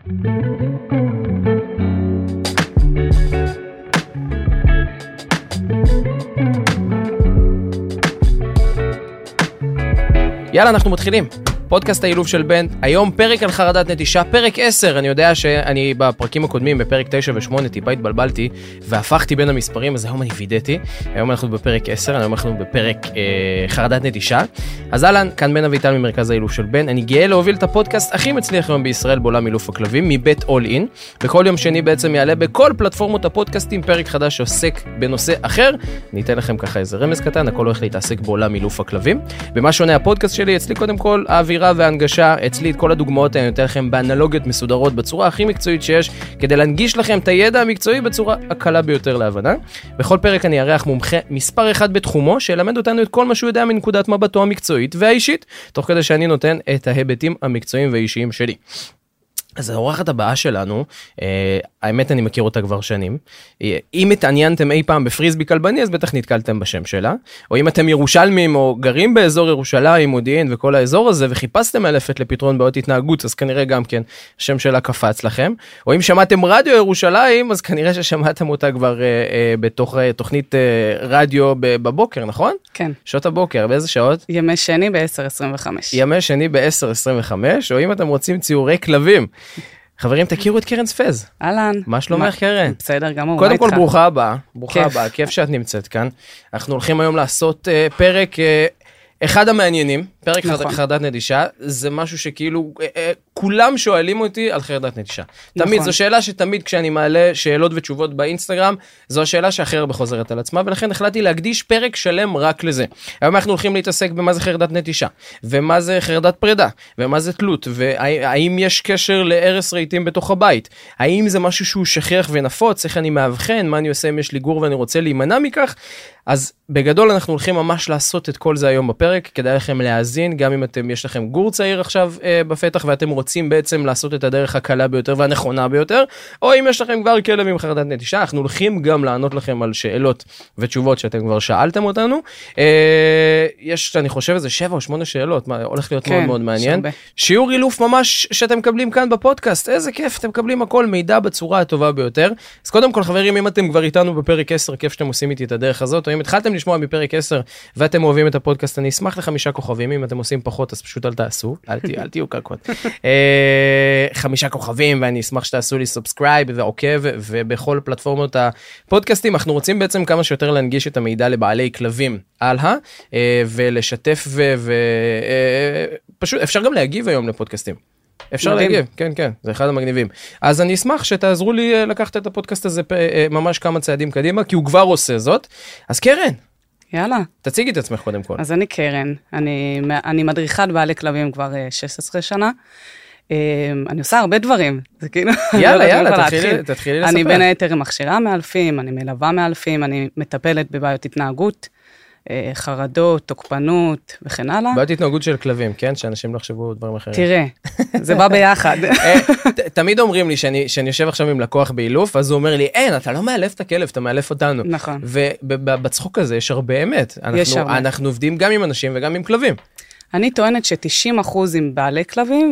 יאללה, אנחנו מתחילים. פודקאסט האילוף של בן, היום פרק על חרדת נטישה, פרק 10, אני יודע שאני בפרקים הקודמים, בפרק 9 ו8, טיפה התבלבלתי, והפכתי בין המספרים, אז היום אני וידאתי, היום אנחנו בפרק 10, היום אנחנו בפרק חרדת נטישה, אז אהלן, כאן בן אביטל ממרכז האילוף של בן, אני גאה להוביל את הפודקאסט הכי מצליח היום בישראל בעולם אילוף הכלבים, מבית All In, וכל יום שני בעצם יעלה בכל פלטפורמות הפודקאסטים פרק חדש שעוסק בנושא אחר, אני אתן לכם ככה איזה רמז קטן, הכל הולך להתעסק בעולם אילוף הכלבים. במה שונה הפודקאסט שלי? אצלי קודם כל האווירה וההנגשה, אצלי את כל הדוגמאות אני נותן לכם באנלוגיות מסודרות בצורה הכי מקצועית שיש, כדי להנגיש לכם את הידע המקצועי בצורה הקלה ביותר להבנה. בכל פרק אני ארח מומחה מספר אחד בתחומו, שילמד אותנו את כל מה שהוא יודע מנקודת מבטו המקצועית והאישית, תוך כדי שאני נותן את ההיבטים המקצועיים והאישיים שלי. אז האורחת הבאה שלנו, האמת אני מכיר אותה כבר שנים, אם התעניינתם אי פעם בפריסבי כלבני, אז בטח נתקלתם בשם שלה, או אם אתם ירושלמים או גרים באזור ירושלים, מודיעין וכל האזור הזה, וחיפשתם אלפת לפתרון בעיות התנהגות, אז כנראה גם כן השם שלה קפץ לכם, או אם שמעתם רדיו ירושלים, אז כנראה ששמעתם אותה כבר בתוך תוכנית רדיו בבוקר, נכון? כן. שעות הבוקר, באיזה שעות? ימי שני ב-10:25. ימי שני ב-10:25, או אם אתם רוצים ציורי כלבים, חברים, תכירו את קרן ספז. אהלן. מה שלומך, קרן? בסדר, גם הוא. קודם כל, ברוכה הבאה. ברוכה הבאה, כיף שאת נמצאת כאן. אנחנו הולכים היום לעשות פרק אחד המעניינים, פרק חרדת נטישה, זה משהו שכאילו, כולם שואלים אותי על חרדת נטישה. תמיד, זו שאלה שתמיד כשאני מעלה שאלות ותשובות באינסטגרם, זו השאלה שאחר הרבה חוזרת על עצמה, ולכן החלטתי להקדיש פרק שלם רק לזה. היום אנחנו הולכים להתעסק במה זה חרדת נטישה, ומה זה חרדת פרידה, ומה זה תלות, והאם יש קשר לערס רהיטים בתוך הבית, האם זה משהו שהוא שכיח ונפוץ, איך אני מאבחן, מה אני עושה אם יש לי גור ואני רוצה להימנע מכך. אז בגדול אנחנו הולכים ממש לעשות את כל זה היום בפרק, כדאי לכם להאזין, גם אם יש לכם גור צעיר עכשיו בפתח, ואתם רוצים בעצם לעשות את הדרך הקלה ביותר והנכונה ביותר, או אם יש לכם כבר כלב עם חרדת נטישה, אנחנו הולכים גם לענות לכם על שאלות ותשובות שאתם כבר שאלתם אותנו. יש, אני חושב, איזה 7 או 8 שאלות, הולך להיות מאוד מאוד מעניין. שיעור אילוף ממש שאתם מקבלים כאן בפודקאסט, איזה כיף, אתם מקבלים הכל מידע בצורה הטובה ביותר. אז קודם כל, חברים, אם אתם כבר איתנו בפרק 10, כיף שאתם עושים איתי את הדרך הזאת, או אם התחלתם לשמוע מפרק 10 ואתם אוהבים את הפודקאסט, אני אשמח ל5 כוכבים, אם אתם עושים פחות אז פשוט אל תעשו, אל תהיו קקות. 5 כוכבים, ואני אשמח שתעשו לי סאבסקרייב ועוקב, ובכל פלטפורמות הפודקאסטים אנחנו רוצים בעצם כמה שיותר להנגיש את המידע לבעלי כלבים הלאה, ולשתף פשוט אפשר גם להגיב היום לפודקאסטים. אפשר להגיב, כן, כן, זה אחד המגניבים. אז אני אשמח שתעזרו לי לקחת את הפודקאסט הזה ממש כמה צעדים קדימה, כי הוא כבר עושה זאת. אז קרן, יאללה. תציגי את עצמך קודם כל. אז אני קרן, אני מדריכת בעלי כלבים כבר 16 שנה. אני עושה הרבה דברים, זה כאילו... יאללה, תתחילי לספר. אני בין היתר מכשירה מאלפים, אני מלווה מאלפים, אני מטפלת בבעיות התנהגות, חרדות, תוקפנות וכן הלאה. בעיות התנהגות של כלבים, כן? שאנשים לא חשבו דברים אחרים. תראה, זה בא ביחד. תמיד אומרים לי שאני יושב עכשיו עם לקוח באילוף, אז הוא אומר לי, אין, אתה לא מאלף את הכלב, אתה מאלף אותנו. נכון. ובצחוק הזה יש הרבה אמת. אנחנו עובדים גם עם אנשים וגם עם כלבים. אני טוענת ש90% עם בעלי כלבים,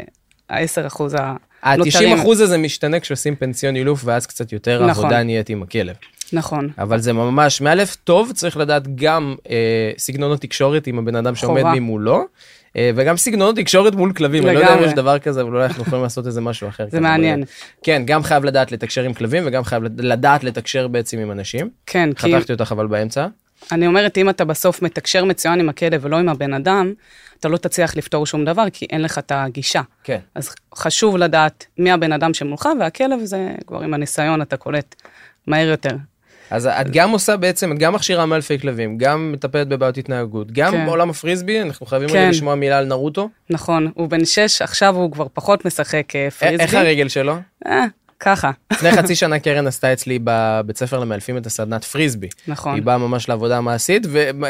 ו10% הנותרים. ה90% הזה משתנה כשעושים פנסיון אילוף, ואז קצת יותר עבודה נהיית עם הכלב. נכון. אבל זה ממש, מאלף טוב, צריך לדעת גם סגנונות תקשורת עם הבן אדם שעומד ממולו, וגם סגנונות תקשורת מול כלבים. אני לא יודע אם יש דבר כזה, אבל אולי אנחנו יכולים לעשות איזה משהו אחר. זה מעניין. כן, גם חייב לדעת לתקשר עם כלבים, וגם חייב לדעת לתקשר בעצם עם אנשים. כן, חתכתי אותך אבל באמצע. אני אומרת, אם אתה בסוף מתקשר מצוין עם הכלב ולא עם הבן אדם, אתה לא תצליח לפתור שום דבר, כי אין לך את הגישה. כן. אז חשוב לדעת מי הבן אדם שמולך, והכלב זה כבר עם הניסיון, אתה קולט מהר יותר. אז את גם עושה בעצם, את גם מכשירה מאלפי כלבים, גם מטפלת בבעיות התנהגות, גם בעולם הפריסבי, אנחנו חייבים לשמוע מילה על נרוטו. נכון, הוא בן 6, עכשיו הוא כבר פחות משחק פריסבי. איך הרגל שלו? ככה. לפני חצי שנה קרן עשתה אצלי בבית ספר למאלפים את הסדנת פריסבי. נכון. היא באה ממש לעבודה מעשית,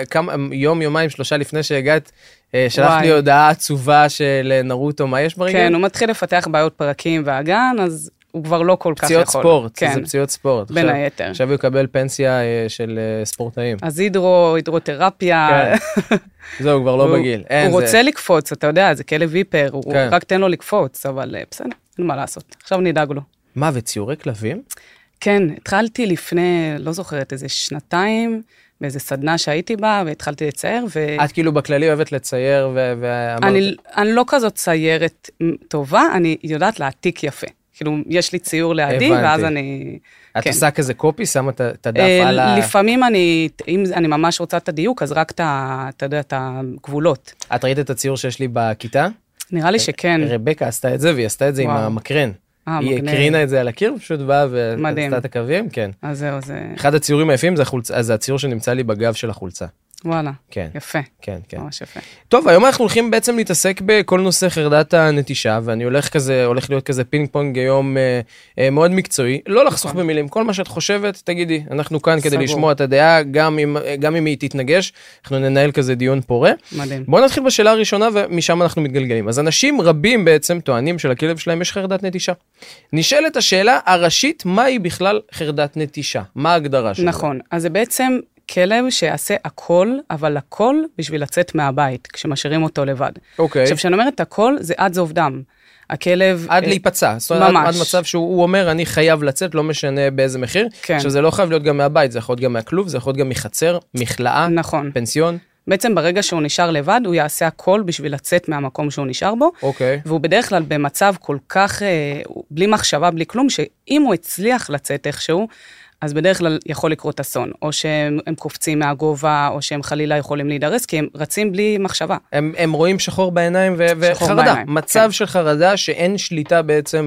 ויום, 3 לפני שהגעת, שלחת לי הודעה עצובה של נרוטו, מה יש ברגל? כן, הוא מתחיל לפתח בעיות פרקים והגן, אז הוא כבר לא כל כך יכול. פציעות ספורט, זה פציעות ספורט. בין היתר. עכשיו הוא יקבל פנסיה של ספורטאים. אז הידרותרפיה. זהו, כבר לא בגיל. הוא רוצה לקפוץ, אתה יודע, זה כלב ויפר, הוא רק תן לו לקפוץ, אבל בסדר. אין מה לעשות, עכשיו נדאג לו. מה, וציורי כלבים? כן, התחלתי לפני, לא זוכרת, איזה 2 באיזה סדנה שהייתי בה, והתחלתי לצייר, את כאילו בכללי אוהבת לצייר, אני לא כזאת ציירת טובה, אני יודעת להעתיק יפה. כאילו, יש לי ציור לידי, ואז אני... את עושה כזה קופי, שמה את הדף על ה... לפעמים אם אני ממש רוצה את הדיוק, אז רק אתה יודע, את הגבולות. את ראית את הציור שיש לי בכיתה? נראה לי שכן. רבקה עשתה את זה, והיא עשתה את זה עם המקרן. היא הקרינה את זה על הקיר, פשוט באה ועשתה את הקווים, כן. אז זהו, זה... אחד הציורים היפים זה הציור שנמצא לי בגב של החולצה. וואלה, כן. יפה. כן, כן. ממש יפה. טוב, היום אנחנו הולכים בעצם להתעסק בכל נושא חרדת הנטישה, ואני הולך להיות כזה פינג פונג היום מאוד מקצועי, לא לחסוך במילים, כל מה שאת חושבת, תגידי, אנחנו כאן כדי לשמוע את הדעה, גם אם היא תתנגש, אנחנו ננהל כזה דיון פורה. מדהים. בואו נתחיל בשאלה הראשונה, ומשם אנחנו מתגלגלים. אז אנשים רבים בעצם טוענים שלכלב שלהם יש חרדת נטישה. נשאלת השאלה הראשית, מהי בכלל חרדת נטישה? מה ההגדרה שלה? נכון, אז זה בעצם כלב שיעשה הכל, אבל הכל בשביל לצאת מהבית, כשמשאירים אותו לבד. אוקיי. עכשיו, כשאני אומרת הכל, זה עד זוב דם. הכלב... עד להיפצע. זאת אומרת, עד מצב שהוא אומר, אני חייב לצאת, לא משנה באיזה מחיר. כן. עכשיו, זה לא חייב להיות גם מהבית, זה יכול להיות גם מהכלוב, זה יכול להיות גם מחצר, מכלאה, נכון. פנסיון. בעצם ברגע שהוא נשאר לבד, הוא יעשה הכל בשביל לצאת מהמקום שהוא נשאר בו. אוקיי. והוא בדרך כלל במצב כל כך, בלי מחשבה, בלי כלום, שאם הוא הצליח לצאת איכשהו, אז בדרך כלל יכול לקרות אסון, או שהם קופצים מהגובה, או שהם חלילה יכולים להידרס, כי הם רצים בלי מחשבה. הם רואים שחור בעיניים וחרדה. מצב של חרדה שאין שליטה בעצם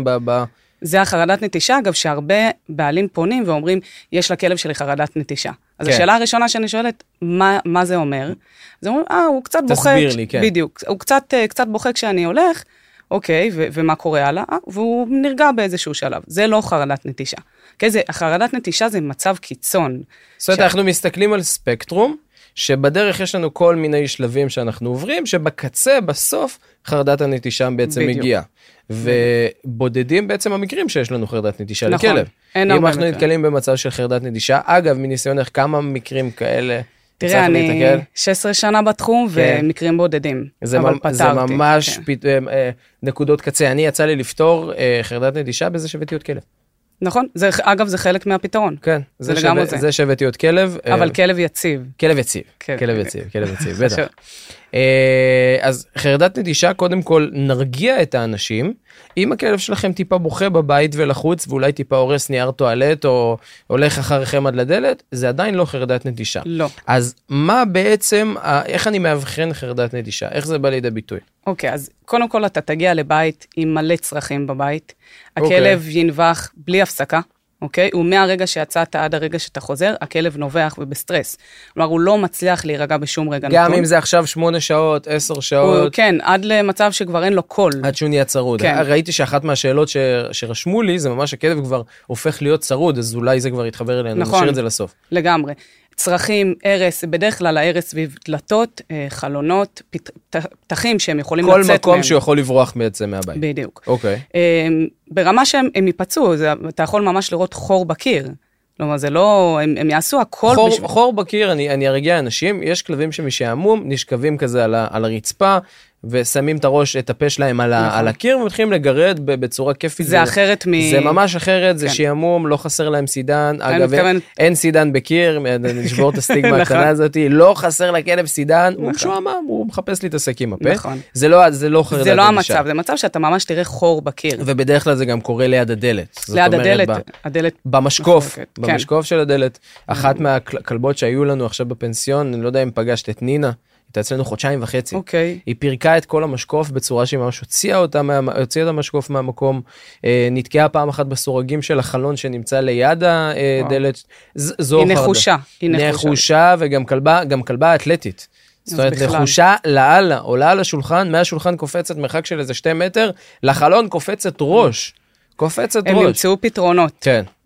זה החרדת נטישה, אגב, שהרבה בעלים פונים ואומרים, יש לכלב שלי חרדת נטישה. אז השאלה הראשונה שאני שואלת, מה זה אומר? אז אומרים, הוא קצת בוחק. תסביר לי, כן. בדיוק. הוא קצת בוחק כשאני הולך, אוקיי, ומה קורה הלאה? והוא נרגע באיזשהו שלב. זה לא חרדת נטישה. החרדת נטישה זה מצב קיצון. זאת אומרת, אנחנו מסתכלים על ספקטרום, שבדרך יש לנו כל מיני שלבים שאנחנו עוברים, שבקצה, בסוף, חרדת הנטישה בעצם מגיעה. ובודדים בעצם המקרים שיש לנו חרדת נטישה לכלב. אם אנחנו נתקלים במצב של חרדת נטישה, אגב, מניסיון איך כמה מקרים כאלה... תראה, אני 16 שנה בתחום, ומקרים בודדים. זה ממש נקודות קצה. אני יצא לי לפתור חרדת נטישה בזה שהבאתי עוד כלב. נכון, אגב זה חלק מהפתרון. כן, זה שהבאתי עוד כלב. אבל כלב יציב. כלב יציב, בטח. אז חרדת נטישה, קודם כל נרגיע את האנשים, אם הכלב שלכם טיפה בוכה בבית ולחוץ, ואולי טיפה הורס נייר טואלט, או הולך אחריכם עד לדלת, זה עדיין לא חרדת נטישה. לא. אז מה בעצם, איך אני מאבחן חרדת נטישה? איך זה בא לידי ביטוי? אוקיי, אז קודם כל אתה תגיע לבית עם מלא צרכים בבית, הכלב ינבח בלי הפסקה, אוקיי? ומהרגע שיצאת עד הרגע שאתה חוזר, הכלב נובח ובסטרס. כלומר, הוא לא מצליח להירגע בשום רגע נתון. גם אם זה עכשיו 8 שעות, 10 שעות. כן, עד למצב שכבר אין לו קול. עד שהוא נהיה צרוד. כן. ראיתי שאחת מהשאלות שרשמו לי, זה ממש הכלב כבר הופך להיות צרוד, אז אולי זה כבר יתחבר אלינו, נכון, נשאיר את זה לסוף. לגמרי. צרכים, ערס, בדרך כלל הערס סביב דלתות, חלונות, פתחים שהם יכולים לצאת מהם. כל מקום שהוא יכול לברוח בעצם מהבית. בדיוק. אוקיי. ברמה שהם ייפצעו, אתה יכול ממש לראות חור בקיר. כלומר, זה לא, הם יעשו הכל בשביל... חור בקיר, אני ארגיע אנשים, יש כלבים שמשעמום, נשכבים כזה על הרצפה, ושמים את הראש, את הפה שלהם על הקיר, ומתחילים לגרד בצורה כיפית. זה אחרת זה ממש אחרת, זה שעמום, לא חסר להם סידן. אגב, אין סידן בקיר, נשבור את הסטיגמה הקטנה הזאת, לא חסר לכלב סידן, הוא משועמם, הוא מחפש להתעסק עם הפה. זה לא חרדת נטישה. זה לא המצב, זה מצב שאתה ממש תראה חור בקיר. ובדרך כלל זה גם קורה ליד הדלת. ליד הדלת. במשקוף של הדלת. אחת מהכלבות שהיו לנו עכשיו בפנסיון, אני לא יודע אם פגשת את נינה, הייתה אצלנו 1.5 חודשים. אוקיי. היא פירקה את כל המשקוף בצורה שהיא ממש הוציאה את המשקוף מהמקום, נתקעה פעם אחת בסורגים של החלון שנמצא ליד הדלת. זו היא נחושה. היא נחושה וגם כלבה אתלטית. זאת אומרת, נחושה לעלה, עולה על השולחן, מהשולחן קופצת מרחק של איזה 2 מטר, לחלון קופצת ראש. הם ימצאו פתרונות. כן.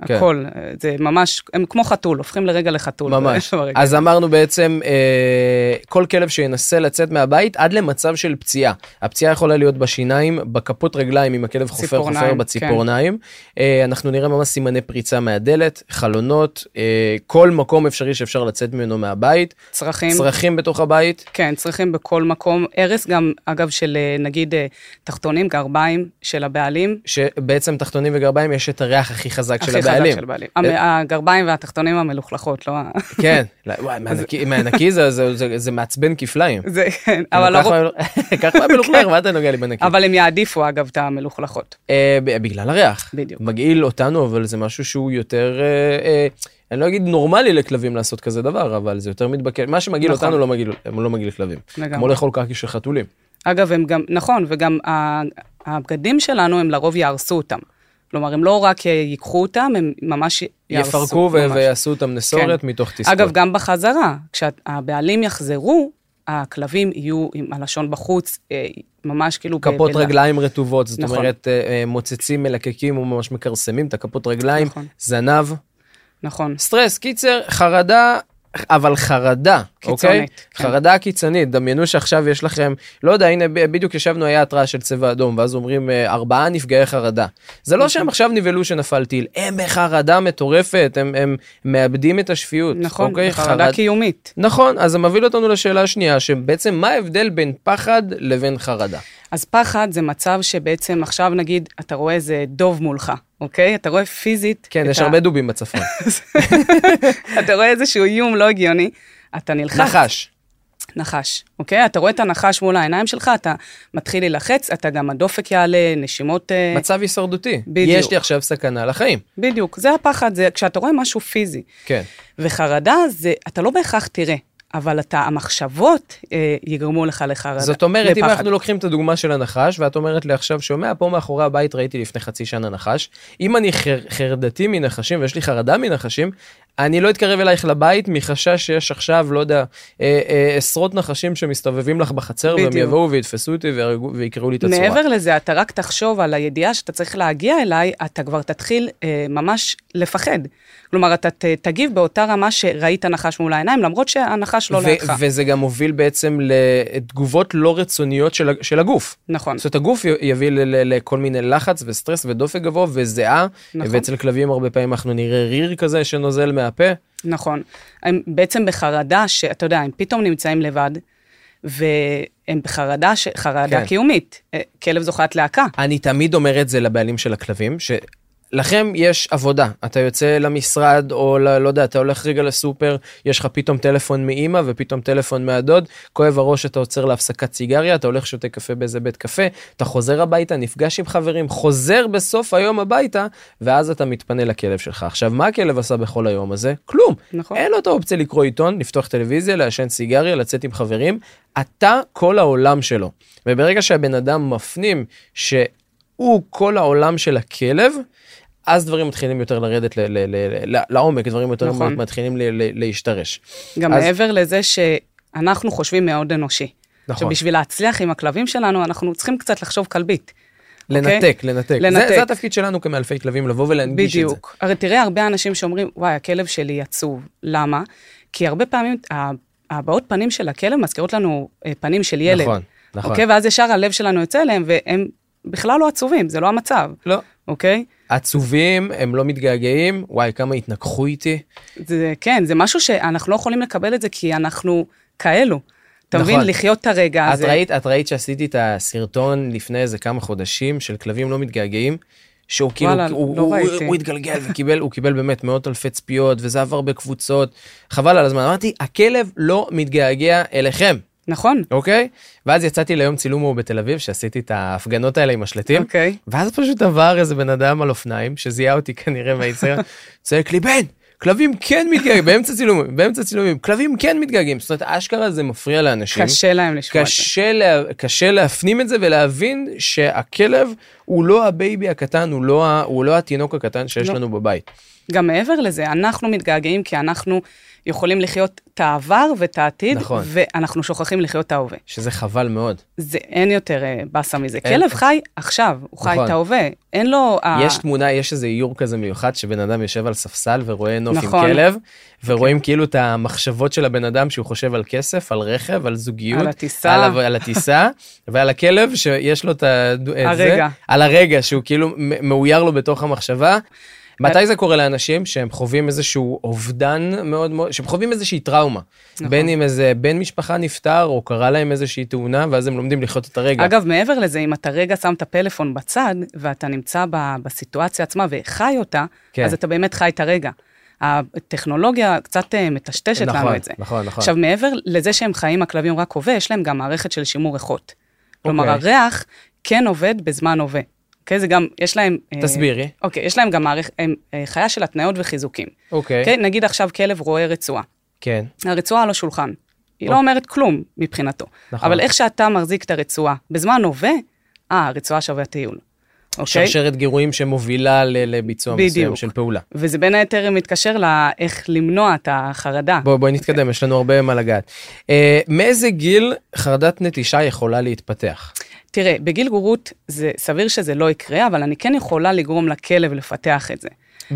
הכל, זה ממש, הם כמו חתול, הופכים לרגע לחתול. ממש. אז אמרנו בעצם, כל כלב שינסה לצאת מהבית, עד למצב של פציעה. הפציעה יכולה להיות בשיניים, בכפות רגליים, אם הכלב חופר בציפורניים. אנחנו נראה ממש סימני פריצה מהדלת, חלונות, כל מקום אפשרי שאפשר לצאת ממנו מהבית. צרכים בתוך הבית. כן, צרכים בכל מקום. הרס גם, אגב, של נגיד תחתונים, גרביים של הבעלים. שבעצם תחתונים וגרביים יש את הריח הכי חזק של הבעלים. הגרביים והתחתונים המלוכלכות, לא... כן, מהנקי זה מעצבן כפליים. זה, כן, אבל לא... ככה מלוכלך, מה אתה נוגע לי בנקי? אבל הם יעדיפו, אגב, את המלוכלכות. בגלל הריח. בדיוק. מגעיל אותנו, אבל זה משהו שהוא יותר... אני לא אגיד נורמלי לכלבים לעשות כזה דבר, אבל זה יותר מתבקש. מה שמגעיל אותנו לא מגעיל לכלבים. כמו לאכול קקי של חתולים. אגב, הם גם, נכון, וגם הבגדים שלנו, הם לרוב יהרסו אותם. כלומר, הם לא רק ייקחו אותם, הם ממש יהרסו. יפרקו ויעשו אותם נסורת מתוך תסכול. אגב, גם בחזרה, כשהבעלים יחזרו, הכלבים יהיו עם הלשון בחוץ, ממש כאילו... כפות רגליים רטובות, זאת אומרת, מוצצים, מלקקים וממש מקרסמים את הכפות רגליים, זנב. נכון. סטרס, קיצר, חרדה, אבל חרדה, אוקיי? חרדה קיצונית, דמיינו שעכשיו יש לכם, לא יודע, הנה בדיוק ישבנו, היה התראה של צבע אדום, ואז אומרים 4 נפגעי חרדה. זה לא שהם עכשיו נבלו שנפל טיל, הם בחרדה מטורפת, הם מאבדים את השפיות. נכון, בחרדה קיומית. נכון, אז זה מביא אותנו לשאלה השנייה, שבעצם מה ההבדל בין פחד לבין חרדה? אז פחד זה מצב שבעצם עכשיו נגיד, אתה רואה איזה דוב מולך, אוקיי? אתה רואה פיזית... כן, יש הרבה דובים בצפון. אתה רואה איזשהו איום לא הגיוני, אתה נלחץ. נחש, אוקיי? אתה רואה את הנחש מול העיניים שלך, אתה מתחיל להילחץ, אתה גם הדופק יעלה, נשימות... מצב הישרדותי. בדיוק. יש לי עכשיו סכנה לחיים. בדיוק, זה הפחד, זה כשאתה רואה משהו פיזי. כן. וחרדה זה, אתה לא בהכרח תראה. אבל המחשבות יגרמו לך לחרדה. זאת אומרת, אם אנחנו לוקחים את הדוגמה של הנחש, ואת אומרת לי עכשיו, שומע, פה מאחורי הבית ראיתי לפני חצי שנה נחש, אם אני חרדתי מנחשים, ויש לי חרדה מנחשים, אני לא אתקרב אלייך לבית, מחשש שיש עכשיו, לא יודע, עשרות נחשים שמסתובבים לך בחצר, והם יבואו ויתפסו אותי ויקראו לי את הצורה. מעבר לזה, אתה רק תחשוב על הידיעה שאתה צריך להגיע אליי, אתה כבר תתחיל ממש לפחד. כלומר, אתה תגיב באותה רמה שראית נחש מול העיניים, למרות שהנחש לא לידך. וזה גם מוביל בעצם לתגובות לא רצוניות של הגוף. נכון. זאת אומרת, הגוף יביא לכל מיני לחץ וסטרס ודופק גבוה וזיעה, ואצל כלבים הרבה פעמים אנחנו נראה ריר כזה שנוזל מהפה. נכון. הם בעצם בחרדה שאתה יודע, הם פתאום נמצאים לבד, והם בחרדה קיומית. כלב זוכת להקה. אני תמיד אומר את זה לבעלים של הכלבים, לכם יש עבודה, אתה יוצא למשרד, או לא יודע, אתה הולך רגע לסופר, יש לך פתאום טלפון מאמא, ופתאום טלפון מהדוד, כואב הראש, אתה עוצר להפסקת סיגריה, אתה הולך שותה קפה באיזה בית קפה, אתה חוזר הביתה, נפגש עם חברים, חוזר בסוף היום הביתה, ואז אתה מתפנה לכלב שלך. עכשיו, מה הכלב עשה בכל היום הזה? כלום. נכון. אין לו את האופציה לקרוא עיתון, לפתוח טלוויזיה, לעשן סיגריה, לצאת עם חברים, אתה כל העולם שלו. וברגע שהבן אדם מפנים שהוא כל העולם של הכלב, אז דברים מתחילים יותר לרדת לעומק, דברים יותר מתחילים להשתרש. גם מעבר לזה שאנחנו חושבים מאוד אנושי. שבשביל להצליח עם הכלבים שלנו, אנחנו צריכים קצת לחשוב כלבית. לנתק. זה התפקיד שלנו כמאלפי כלבים, לבוא ולהנגיש את זה. בדיוק. הרי תראה הרבה אנשים שאומרים, וואי, הכלב שלי עצוב. למה? כי הרבה פעמים, הבעות פנים של הכלב מזכירות לנו פנים של ילד. נכון. אוקיי? ואז ישר הלב שלנו יוצא אליהם, והם בכלל לא עצובים, זה לא המצב. לא. אוקיי? עצובים, הם לא מתגעגעים, וואי, כמה התנגחו איתי. כן, זה משהו שאנחנו לא יכולים לקבל את זה, כי אנחנו כאלו. אתה מבין, לחיות את הרגע הזה. את ראית שעשיתי את הסרטון לפני איזה כמה חודשים, של כלבים לא מתגעגעים, שהוא כאילו, הוא התגלגל, הוא קיבל באמת מאות אלפי צפיות, וזה עבר בקבוצות, חבל על הזמן. אמרתי, הכלב לא מתגעגע אליכם. נכון. אוקיי? ואז יצאתי ליום צילום בתל אביב, שעשיתי את ההפגנות האלה עם השלטים. אוקיי. ואז פשוט עבר איזה בן אדם על אופניים, שזיהה אותי כנראה מהיצר, צועק לי, בן, כלבים כן מתגעגעים, באמצע צילומים, כלבים כן מתגעגעים. זאת אומרת, אשכרה זה מפריע לאנשים. קשה להם לשמוע את זה. קשה להפנים את זה ולהבין שהכלב הוא לא הבייבי הקטן, הוא לא התינוק הקטן שיש לנו בבית. גם מעבר לזה, אנחנו מתגעגעים כי אנחנו יכולים לחיות את העבר ואת העתיד, נכון. ואנחנו שוכחים לחיות את ההווה. שזה חבל מאוד. אין יותר בסה מזה. כלב חי עכשיו, הוא חי את ההווה. אין לו... יש תמונה, יש איזה איור כזה מיוחד, שבן אדם יושב על ספסל ורואה נוף עם כלב, ורואים כאילו את המחשבות של הבן אדם, שהוא חושב על כסף, על רכב, על זוגיות, על הטיסה, ועל הכלב שיש לו את הרגע. על הרגע, שהוא כאילו מאויר לו בתוך המחשבה. מתי זה קורה לאנשים שהם חווים איזשהו אובדן מאוד מאוד, שהם חווים איזושהי טראומה, בין אם איזה בן משפחה נפטר, או קרה להם איזושהי תאונה, ואז הם לומדים לחיות את הרגע. אגב, מעבר לזה, אם אתה רגע שם את הפלאפון בצד, ואתה נמצא בסיטואציה עצמה, וחי אותה, אז אתה באמת חי את הרגע. הטכנולוגיה קצת מטשטשת לנו את זה. נכון. עכשיו, מעבר לזה שהם חיים, הכלבים רק הווה, יש להם גם מערכת של שימור ריחות. כלומר, הריח כן עובד בזמן הווה. אוקיי, זה גם, יש להם... תסבירי. אוקיי, יש להם גם חיה של התניות וחיזוקים. אוקיי. נגיד עכשיו כלב רואה רצועה. כן. הרצועה על השולחן. היא לא אומרת כלום מבחינתו. נכון. אבל איך שאתה מחזיק את הרצועה, בזמן הווה, הרצועה שווה טיול. שרשרת גירויים שמובילה לביצוע מסוים של פעולה. וזה בין היתר מתקשר לאיך למנוע את החרדה. בואי נתקדם, יש לנו הרבה מה לגעת. מאיזה גיל חרדת נטישה יכולה להתפתח? תראה, בגיל גורות זה סביר שזה לא יקרה, אבל אני כן יכולה לגרום לכלב לפתח את זה.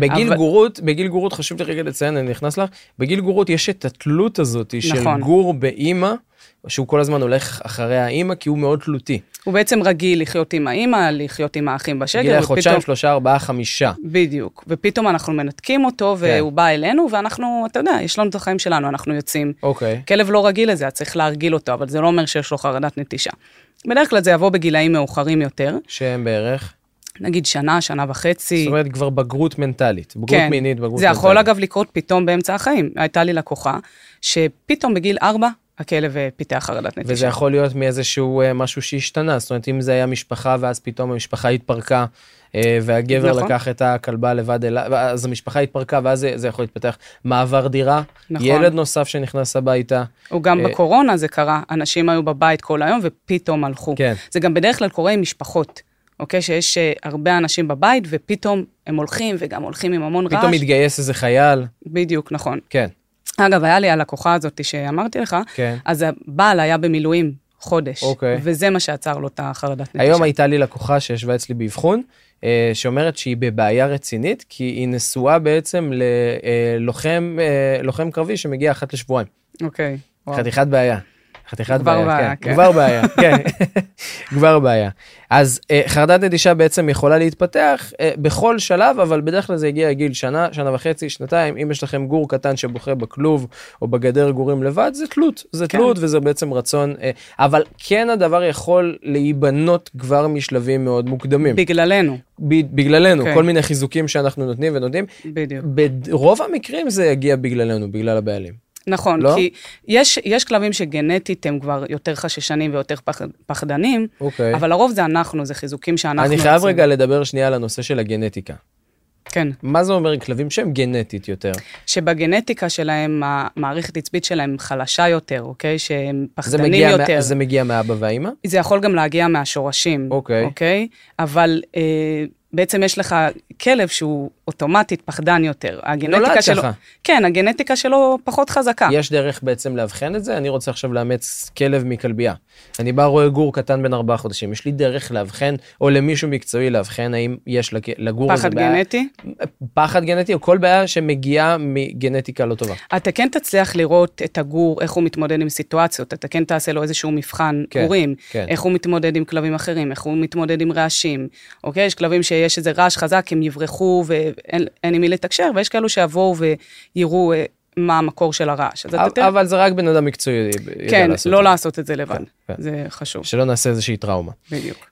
בגיל גורות חשוב לי רגע לציין, אני נכנס לך, בגיל גורות יש את התלות הזאת של גור באמא, שהוא כל הזמן הולך אחרי האמא, כי הוא מאוד תלותי. הוא בעצם רגיל לחיות עם האמא, לחיות עם האחים בשגר. גיל חודשיים, 3, 4, 5. בדיוק. ופתאום אנחנו מנתקים אותו, והוא בא אלינו, ואנחנו, אתה יודע, יש לנו את החיים שלנו, אנחנו יוצאים. אוקיי. כלב לא רגיל לזה, צריך להרגיל אותו, אבל זה לא אומר שיש לו חרדת נטישה. בדרך כלל זה יבוא בגילאים מאוחרים יותר. שהם בערך? נגיד שנה, שנה וחצי. זאת אומרת כבר בגרות מנטלית, בגרות מינית, בגרות מנטלית. זה יכול אגב לקרות פתאום באמצע החיים. הייתה לי לקוחה, שפתאום בגיל 4, הכלב פיתח חרדת נטישה. וזה יכול להיות מאיזשהו משהו שהשתנה, זאת אומרת, אם זה היה משפחה, ואז פתאום המשפחה התפרקה, והגבר לקח את הכלבה לבד אליו, אז המשפחה התפרקה, ואז זה יכול להתפתח מעבר דירה, ילד נוסף שנכנס הביתה. או גם בקורונה זה קרה, אנשים היו בבית כל היום, ופתאום הלכו. זה גם בדרך כלל קורה עם משפחות. אוקיי, שיש הרבה אנשים בבית, ופתאום הם הולכים, וגם הולכים עם המון רעש. פתאום מתגייס איזה חייל. בדיוק, נכון. כן. אגב, היה לי הלקוחה הזאת שאמרתי לך, אז הבעל היה במילואים חודש, וזה מה שעצר לו את החרדת נטישה. היום הייתה לי לקוחה שישבה אצלי באבחון, שאומרת שהיא בבעיה רצינית, כי היא נשואה בעצם ללוחם קרבי שמגיע אחת לשבועיים. אוקיי. חתיכת בעיה. חתיכת בעיה, כן. כבר בעיה, כן. כבר בעיה. אז חרדת נטישה בעצם יכולה להתפתח בכל שלב, אבל בדרך כלל זה הגיע גיל שנה, שנה וחצי, שנתיים. אם יש לכם גור קטן שבוכה בכלוב או בגדר גורים לבד, זה תלות. זה תלות וזה בעצם רצון. אבל כן הדבר יכול להיבנות כבר משלבים מאוד מוקדמים. בגללנו. בגללנו. כל מיני חיזוקים שאנחנו נותנים ונותנים. בדיוק. ברוב המקרים זה יגיע בגללנו, בגלל הבעלים. נכון, לא? כי יש כלבים שגנטית הם כבר יותר חששנים ויותר פחדנים, אבל לרוב זה אנחנו, זה חיזוקים שאנחנו... אני חייב רגע לדבר שנייה על הנושא של הגנטיקה. כן. מה זה אומר כלבים שהם גנטית יותר? שבגנטיקה שלהם, המערכת עצבית שלהם חלשה יותר, אוקיי? שהם פחדנים יותר. זה מגיע מהאבא והאמא? זה יכול גם להגיע מהשורשים, אוקיי? אבל... בעצם יש לך כלב שהוא אוטומטית פחדן יותר. נולד ככה. כן, הגנטיקה שלו פחות חזקה. יש דרך בעצם להבחן את זה? אני רוצה עכשיו לאמץ כלב מכלבייה. אני בא רואה גור קטן בין 4 חודשים. יש לי דרך להבחן, או למישהו מקצועי להבחן, האם יש לגור הזה בעיה? פחד גנטי? פחד גנטי, או כל בעיה שמגיעה מגנטיקה לא טובה. אתה כן תצליח לראות את הגור, איך הוא מתמודד עם סיטואציות, אתה כן תעשה לו איזשהו מבחן גורים, איך הוא מתמודד עם כלבים אחרים, איך הוא מתמודד עם רעשים. אוקיי? יש כלבים שיש איזה רעש חזק, הם יברחו ואין עם מי לתקשר, ויש כאלו שיבואו ויראו מה המקור של הרעש. אבל זה רק בן אדם מקצועי. כן, לא לעשות את זה לבד. זה חשוב. שלא נעשה איזושהי טראומה. בדיוק.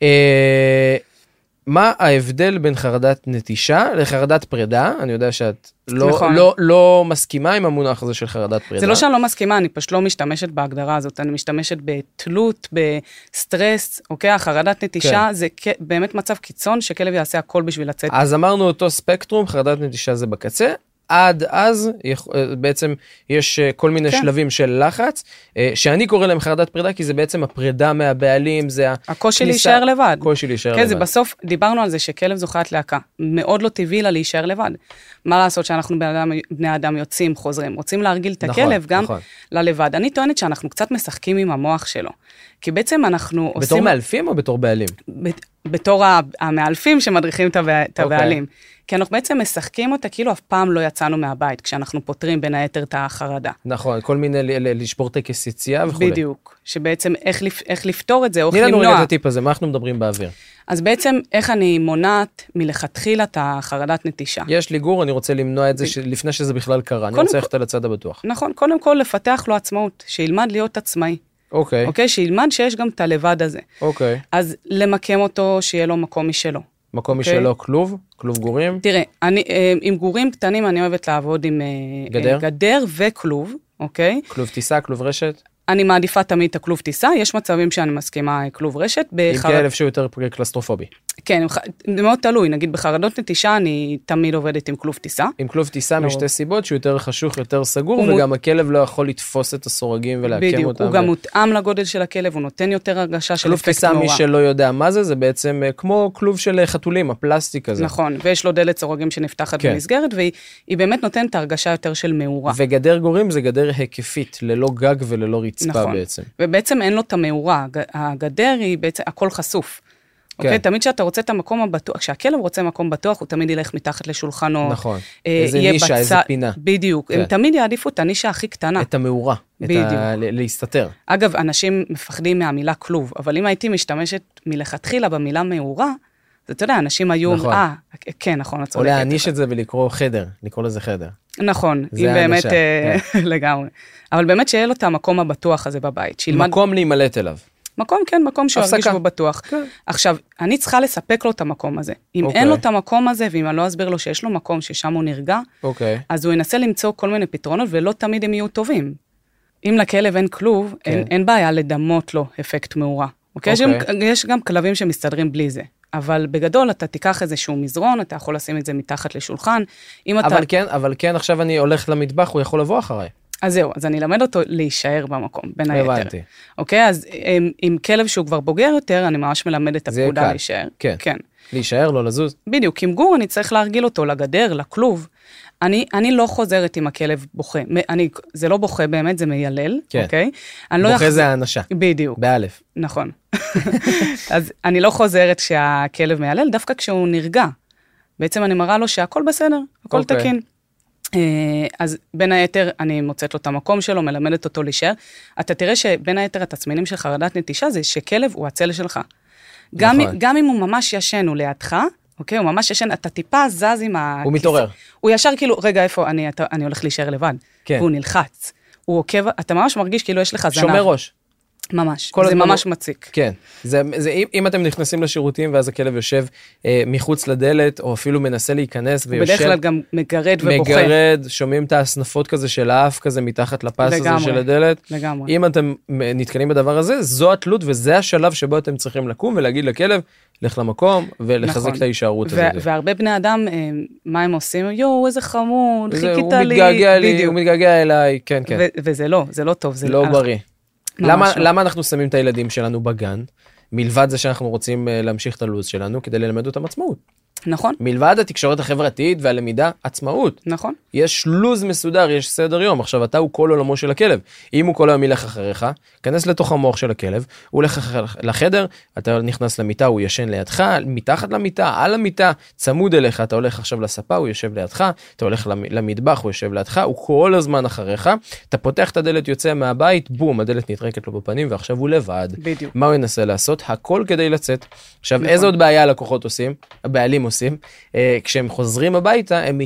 מה ההבדל בין חרדת נטישה לחרדת פרידה? אני יודע שאת לא מסכימה עם המונח הזה של חרדת פרידה. זה לא שאני לא מסכימה, אני פשוט לא משתמשת בהגדרה הזאת, אני משתמשת בתלות, בסטרס, אוקיי? החרדת נטישה זה באמת מצב קיצון שכלב יעשה הכל בשביל לצאת. אז אמרנו אותו ספקטרום, חרדת נטישה זה בקצה, עד אז בעצם יש כל מיני שלבים של לחץ, שאני קורא להם חרדת פרידה, כי זה בעצם הפרידה מהבעלים, זה הקושי להישאר לבד. הקושי להישאר לבד. כן, זה בסוף, דיברנו על זה שכלב זו חיית להקה, מאוד לא טבעי לה להישאר לבד. מה לעשות שאנחנו בני אדם יוצאים, חוזרים, רוצים להרגיל את הכלב גם ללבד. אני טוענת שאנחנו קצת משחקים עם המוח שלו, כי בעצם אנחנו עושים... בתור מאלפים או בתור בעלים? בתור המאלפים שמדריכים את הבעלים. כי אנחנו בעצם משחקים אותה, כאילו אף פעם לא יצאנו מהבית, כשאנחנו פותרים בין היתר את החרדה. נכון, כל מיני לשבור טקס יציאה וכו'. בדיוק, שבעצם איך לפתור את זה, או איך למנוע. תני לנו רגע את הטיפ הזה, מה אנחנו מדברים באוויר? אז בעצם איך אני מונעת מלכתחילה את החרדת נטישה. יש לי גור, אני רוצה למנוע את זה לפני שזה בכלל קרה, אני רוצה ללכת על הצד הבטוח. נכון, קודם כל לפתח לו עצמאות, שילמד להיות עצמאי. אוקיי, שילמד שיש גם את הלבד הזה. אוקיי. אז למקם אותו, שיהיה לו מקום משלו. מקום משלו, כלוב גורים? תראה, עם גורים קטנים אני אוהבת לעבוד עם גדר וכלוב, אוקיי? כלוב טיסה, כלוב רשת? אני מעדיפה תמיד את הכלוב טיסה, יש מצבים שאני מסכימה כלוב רשת. עם כלב שהוא יותר קלסטרופובי. כן, זה מאוד תלוי, נגיד בחרדות נטישה אני תמיד עובדת עם כלוב טיסה. עם כלוב טיסה משתי סיבות, שהוא יותר חשוך, יותר סגור, וגם הכלב לא יכול לתפוס את הסורגים ולהקם אותם. בדיוק, הוא גם מותאם לגודל של הכלב, הוא נותן יותר הרגשה של אפקט מאורה. כלוב טיסה, מי שלא יודע מה זה, זה בעצם כמו כלוב של חתולים, הפלסטיק הזה. נכון, ויש לו דלת סורגים שנפתחת במסגרת, והיא באמת נותנת הרגשה יותר של מאורה. וגדר גורים זה גדר היקפית, ללא גג וללא רצפה בעצם. ובעצם אין לו את המאורה, הגדר היא בעצם הכל חשוף. אוקיי, תמיד שאתה רוצה את המקום הבטוח, כשהכלב רוצה מקום בטוח, הוא תמיד ילך מתחת לשולחנו. נכון, איזה נישה, איזה פינה. בדיוק, הם תמיד יעדיפו את הנישה הכי קטנה. את המאורה, להסתתר. אגב, אנשים מפחדים מהמילה כלוב, אבל אם הייתי משתמשת מלכתחילה במילה מאורה, אז אתה יודע, אנשים היו, כן, נכון, את צודקת. או להעניש את זה ולקרוא חדר, לקרוא לזה חדר. נכון, אם באמת, לגמרי. אבל באמת שיהיה לו את המקום הבטוח הזה בבית. מקום להימלט אליו. מקום, כן, מקום שהוא ירגיש בו בטוח. עכשיו, אני צריכה לספק לו את המקום הזה. אם אין לו את המקום הזה, ואם אני לא אסביר לו שיש לו מקום ששם הוא נרגע, אז הוא ינסה למצוא כל מיני פתרונות, ולא תמיד הם יהיו טובים. אם לכלב אין כלוב, אין בעיה לדמות לו אפקט מאורה. יש גם כלבים שמסתדרים בלי זה. אבל בגדול אתה תיקח איזשהו מזרון, אתה יכול לשים את זה מתחת לשולחן. אבל כן, עכשיו אני הולך למטבח, הוא יכול לבוא אחריי. אז זהו, אז אני אלמד אותו להישאר במקום, בין היתר. הבנתי. אוקיי, אז עם כלב שהוא כבר בוגר יותר, אני ממש מלמד את הפקודה להישאר. כן. להישאר, לא לזוז. בדיוק, עם גור אני צריך להרגיל אותו לגדר, לכלוב. אני לא חוזרת עם הכלב בוכה. זה לא בוכה באמת, זה מיילל, אוקיי? בוכה זה האנשה. בדיוק. באלף. נכון. אז אני לא חוזרת שהכלב מיילל, דווקא כשהוא נרגע. בעצם אני מראה לו שהכל בסדר, הכל תקין. אז בין היתר אני מוצאת לו את המקום שלו, מלמדת אותו להישאר. אתה תראה שבין היתר התסמינים של חרדת נטישה זה שכלב הוא הצל שלך. גם אם הוא ממש ישן, הוא לידך, אוקיי, הוא ממש ישן, אתה טיפה זז עם הכיסא. הוא מתעורר. הוא ישר כאילו, רגע, איפה, אני הולך להישאר לבד. והוא נלחץ. הוא עוקב, אתה ממש מרגיש כאילו יש לך זנב. שומר ראש. ממש, זה ממש מציק. כן, אם אתם נכנסים לשירותים ואז הכלב יושב מחוץ לדלת, או אפילו מנסה להיכנס ויושב... בדרך כלל גם מגרד ובוכה. מגרד, שומעים את הסנפות כזה של האף כזה מתחת לפס הזה של הדלת. לגמרי. אם אתם נתקנים בדבר הזה, זו התלות וזה השלב שבו אתם צריכים לקום ולהגיד לכלב, לך למקום ולחזק את ההישארות הזאת. והרבה בני אדם, מה הם עושים? יואו, איזה חמוד, חיכית לי. הוא מתגעגע לי, הוא מתגעגע אליי, כן, כן. וזה לא, זה לא טוב. לא בריא. למה אנחנו שמים את הילדים שלנו בגן? מלבד זה שאנחנו רוצים להמשיך את הלוז שלנו כדי ללמד אותם עצמאות. נכון. מלבד התקשורת החברתית והלמידה, עצמאות. נכון. יש לוז מסודר, יש סדר יום. עכשיו, אתה הוא כל עולמו של הכלב. אם הוא כל היום ילך אחריך, כנס לתוך המוח של הכלב, הוא הולך לחדר, אתה נכנס למיטה, הוא ישן לידך, מתחת למיטה, על המיטה, צמוד אליך, אתה הולך עכשיו לספה, הוא יושב לידך, אתה הולך למטבח, הוא יושב לידך, הוא כל הזמן אחריך, אתה פותח את הדלת, יוצא מהבית, בום, הדלת נטרקת לו בפנים, ועכשיו הוא לבד. בדיוק. מה הוא ינסה לעשות? הכל כדי לצאת. עכשיו, איזה עוד בעיה הלקוחות עושים? הבעלים עושים? כשהם חוזרים הביתה, הם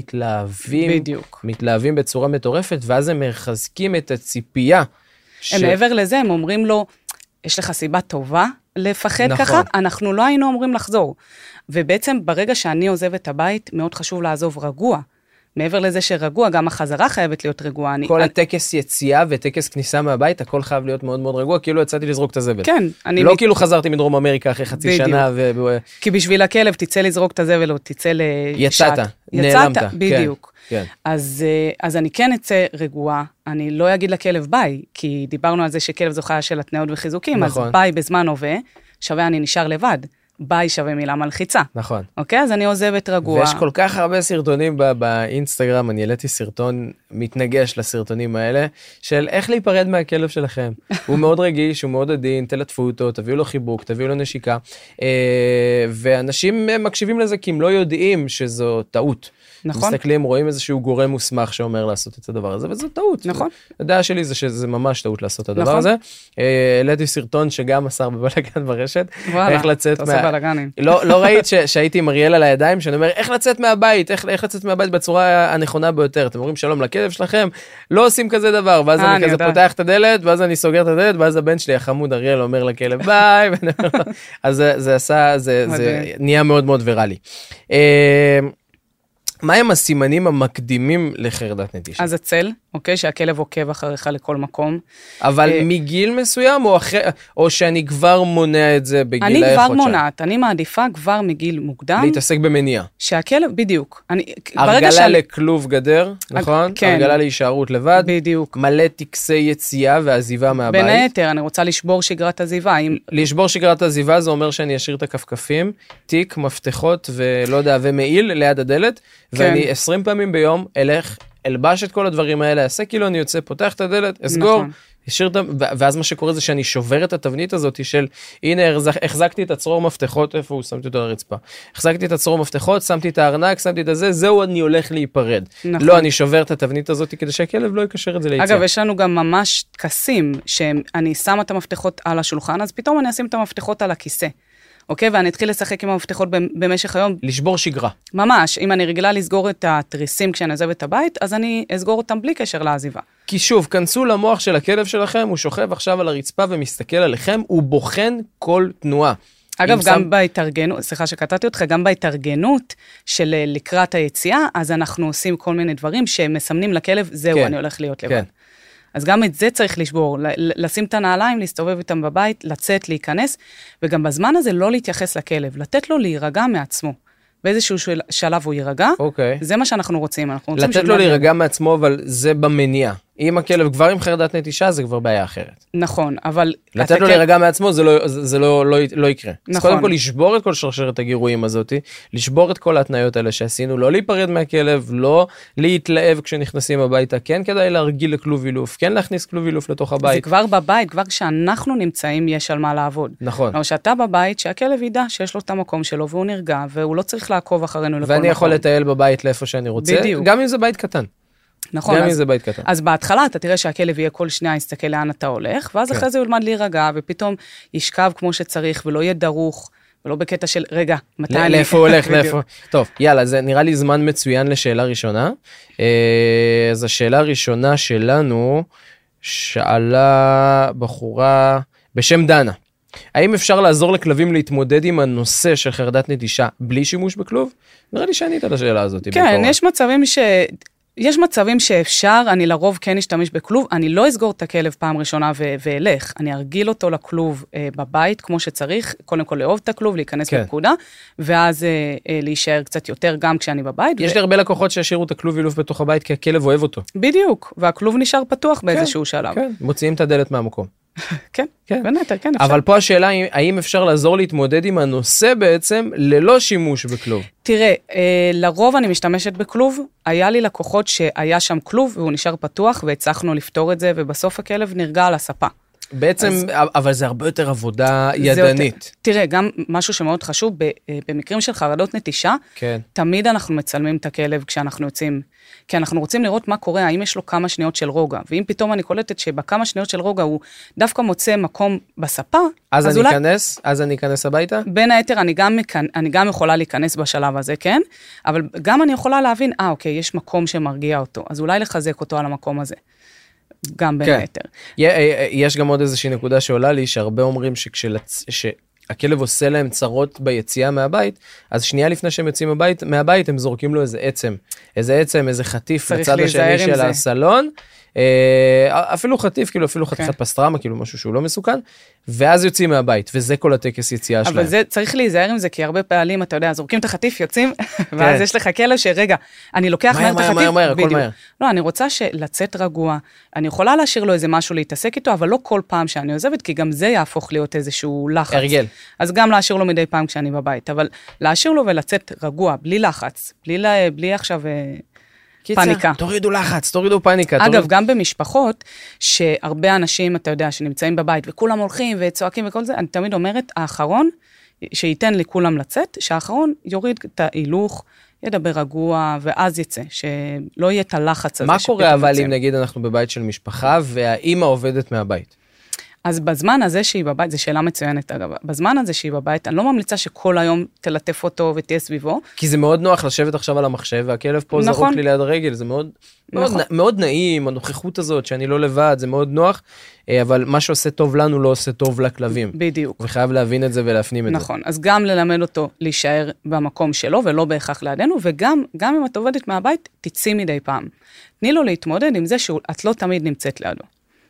מתלהבים בצורה מטורפת, ואז הם מחזקים את הציפייה. מעבר לזה, הם אומרים לו, יש לך סיבה טובה לפחד ככה, אנחנו לא היינו אמורים לחזור. ובעצם ברגע שאני עוזב את הבית, מאוד חשוב לעזוב רגוע. מעבר לזה שרגוע, גם החזרה חייבת להיות רגועה. כל הטקס יציאה וטקס כניסה מהבית, הכל חייב להיות מאוד מאוד רגוע, כאילו יצאתי לזרוק את הזבל. כן. לא כאילו חזרתי מדרום אמריקה אחרי חצי שנה. כי בשביל הכלב תצא לזרוק את הזבל, או תצא יצאת, נעלמת. בדיוק. כן. אז אני כן אצא רגועה, אני לא אגיד לכלב ביי, כי דיברנו על זה שכלב זו חיה של התנאות וחיזוקים, אז ביי בזמן הווה, שווה אני נשאר לבד. ביי שווה מילה מלחיצה. נכון. אוקיי? אז אני עוזבת רגועה. ויש כל כך הרבה סרטונים באינסטגרם, אני העליתי סרטון מתנגש לסרטונים האלה, של איך להיפרד מהכלב שלכם. הוא מאוד רגיש, הוא מאוד עדין, תלטפו אותו, תביאו לו חיבוק, תביאו לו נשיקה. ואנשים מקשיבים לזה כי הם לא יודעים שזו טעות. נכון. מסתכלים, רואים איזשהו גורם מוסמך שאומר לעשות את הדבר הזה, וזו טעות. נכון. הדעה שלי זה שזה ממש טעות לעשות את הדבר הזה. העליתי סרטון שגם מסר בבלגן ברשת. איך לצאת לא ראית שהייתי עם אריאל על הידיים, שאני אומר, איך לצאת מהבית, איך לצאת מהבית בצורה הנכונה ביותר. אתם אומרים שלום לכלב שלכם, לא עושים כזה דבר, ואז אני כזה פותח את הדלת, ואז אני סוגר את הדלת, ואז הבן שלי, החמוד אריאל, אומר לכלב ביי, אז זה נהיה מאוד מאוד ויראלי. מה הם הסימנים המקדימים לחרדת נטישה? אז הצל, אוקיי, שהכלב עוקב אחריך לכל מקום. אבל מגיל מסוים, או שאני כבר מונע את זה בגיל אני כבר מונעת, אני מעדיפה כבר מגיל מוקדם. להתעסק במניע. שהכלב, בדיוק. הרגלה לכלוב גדר, נכון? כן. הרגלה להישארות לבד. בדיוק. מלא טקסי יציאה ועזיבה מהבית. בין היתר, אני רוצה לשבור שגרת עזיבה. לשבור שגרת עזיבה, זה אומר שאני אשאיר את הכפכפים, תיק, מפתחות ולא יודע, ומעיל ליד הדלת, ואני 20 פעמים ביום אלבש את כל הדברים האלה, אעשה כאילו אני יוצא, פותח את הדלת, אסגור, ואז מה שקורה זה שאני שובר את התבנית הזאת של, הנה, החזקתי את הצרור מפתחות, איפה הוא? שמתי אותו לרצפה. החזקתי את הצרור מפתחות, שמתי את הארנק, שמתי את הזה, זהו, אני הולך להיפרד. לא, אני שובר את התבנית הזאת כדי שהכלב לא יקשר את זה ליציאה. אגב, יש לנו גם ממש תקסים, שאני שמה את המפתחות על השולחן, אז פתאום אני אשים את המפתחות על הכיסא. אוקיי, ואני אתחיל לשחק עם המפתחות במשך היום. לשבור שגרה. ממש, אם אני רגילה לסגור את התריסים כשאני עוזב את הבית, אז אני אסגור אותם בלי קשר לעזיבה. כי שוב, כנסו למוח של הכלב שלכם, הוא שוכב עכשיו על הרצפה ומסתכל עליכם, הוא בוחן כל תנועה. אגב, גם בהתארגנות, סליחה שקטעתי אותך, גם בהתארגנות של לקראת היציאה, אז אנחנו עושים כל מיני דברים שמסמנים לכלב, זהו, אני הולך להיות לבד. אז גם את זה צריך לשבור, לשים את הנעליים, להסתובב איתם בבית, לצאת, להיכנס, וגם בזמן הזה לא להתייחס לכלב, לתת לו להירגע מעצמו. באיזשהו שלב הוא יירגע, זה מה שאנחנו רוצים. לתת לו להירגע מעצמו, אבל זה במניע. אם הכלב כבר עם חרדת נטישה, זה כבר בעיה אחרת. נכון, אבל... לתת לו להירגע מעצמו, זה לא יקרה. אז קודם כל, לשבור את כל שרשרת הגירויים הזאת, לשבור את כל ההתניות האלה שעשינו, לא להיפרד מהכלב, לא להתלהב כשנכנסים הביתה, כן כדאי להרגיל לכלוב אילוף, כן להכניס כלוב אילוף לתוך הבית. זה כבר בבית, כבר כשאנחנו נמצאים, יש על מה לעבוד. נכון. או שאתה בבית, שהכלב ידע שיש לו את המקום שלו, והוא נרגע, והוא לא צריך לעקוב אחרינו לכל מקום. ואני יכול לטייל בבית לאיפה שאני רוצה, גם אם זה בית קטן. נכון, אז בהתחלה אתה תראה שהכלב יהיה כל שנייה, יסתכל לאן אתה הולך, ואז אחרי זה הוא ילמד להירגע, ופתאום ישכב כמו שצריך, ולא יהיה דרוך, ולא בקטע של, רגע, מתי אני... לאיפה הוא הולך, לאיפה... טוב, יאללה, זה נראה לי זמן מצוין לשאלה ראשונה. אז השאלה הראשונה שלנו, שאלה בחורה בשם דנה. האם אפשר לעזור לכלבים להתמודד עם הנושא של חרדת נטישה בלי שימוש בכלוב? נראה לי שענית על השאלה הזאת. כן, יש מצבים שאפשר, אני לרוב כן אשתמש בכלוב, אני לא אסגור את הכלב פעם ראשונה ואלך, אני ארגיל אותו לכלוב בבית כמו שצריך, קודם כל לאהוב את הכלוב, להיכנס לפקודה, ואז להישאר קצת יותר גם כשאני בבית. יש לי הרבה לקוחות שישאירו את הכלוב אילוף בתוך הבית, כי הכלב אוהב אותו. בדיוק, והכלוב נשאר פתוח באיזשהו שלב. כן, מוציאים את הדלת מהמקום. כן, בנתר, כן אפשר. אבל פה השאלה, האם אפשר לעזור להתמודד עם הנושא בעצם ללא שימוש בכלוב? תראה, לרוב אני משתמשת בכלוב, היה לי לקוחות שהיה שם כלוב והוא נשאר פתוח והצלחנו לפתור את זה, ובסוף הכלב נרגע על הספה. בעצם, אבל זה הרבה יותר עבודה ידנית. תראה, גם משהו שמאוד חשוב, במקרים של חרדות נטישה, תמיד אנחנו מצלמים את הכלב כשאנחנו יוצאים, כי אנחנו רוצים לראות מה קורה, האם יש לו כמה שניות של רוגע, ואם פתאום אני קולטת שבכמה שניות של רוגע הוא דווקא מוצא מקום בספה, אז אני אכנס הביתה? בין היתר, אני גם יכולה להיכנס בשלב הזה, כן? אבל גם אני יכולה להבין, אוקיי, יש מקום שמרגיע אותו, אז אולי לחזק אותו על המקום הזה. גם בין היתר. יש גם עוד איזושהי נקודה שעולה לי, שהרבה אומרים הכלב עושה להם צרות ביציאה מהבית, אז שנייה לפני שהם יוצאים מהבית, הם זורקים לו איזה עצם, איזה חטיף לצד השני של הסלון, אפילו חטיף, כאילו אפילו חתיכת פסטרמה, כאילו משהו שהוא לא מסוכן, ואז יוצאים מהבית, וזה כל הטקס יציאה שלהם. אבל זה צריך להיזהר עם זה, כי הרבה פעמים, אתה יודע, זורקים את החטיף, יוצאים, ואז יש לך כלב שרגע, אני לוקח מהר את החטיף, בדיוק. לא, אני רוצה לצאת רגוע, אני יכולה להשאיר לו איזה משהו להתעסק איתו, אבל לא כל פעם שאני עוזבת, כי גם זה יהפוך להיות איזשהו לחץ. הרגל. אז גם להשאיר לו מדי פעם כשאני בבית, אבל להשאיר לו ולצאת רגוע, בלי לחץ, בלי עכשיו פאניקה. תורידו לחץ, תורידו פאניקה. אגב, גם במשפחות, שהרבה אנשים, אתה יודע, שנמצאים בבית, וכולם הולכים וצועקים וכל זה, אני תמיד אומרת, האחרון, שייתן לכולם לצאת, שהאחרון יוריד את ההילוך, ידבר רגוע, ואז יצא, שלא יהיה את הלחץ הזה. מה קורה אבל אם נגיד אנחנו בבית של משפחה, והאימא עובדת מהבית? אז בזמן הזה שהיא בבית, זו שאלה מצוינת אגב, בזמן הזה שהיא בבית, אני לא ממליצה שכל היום תלטף אותו ותהיה סביבו. כי זה מאוד נוח לשבת עכשיו על המחשב, והכלב פה זרוק לי ליד הרגל, זה מאוד נעים, הנוכחות הזאת שאני לא לבד, זה מאוד נוח, אבל מה שעושה טוב לנו לא עושה טוב לכלבים. בדיוק. וחייב להבין את זה ולהפנים את זה. נכון, אז גם ללמד אותו להישאר במקום שלו, ולא בהכרח לידינו, וגם אם את עובדת מהבית, תצאי מדי פעם. תני לו להתמודד עם זה שאת לא תמיד נמצאת לידו.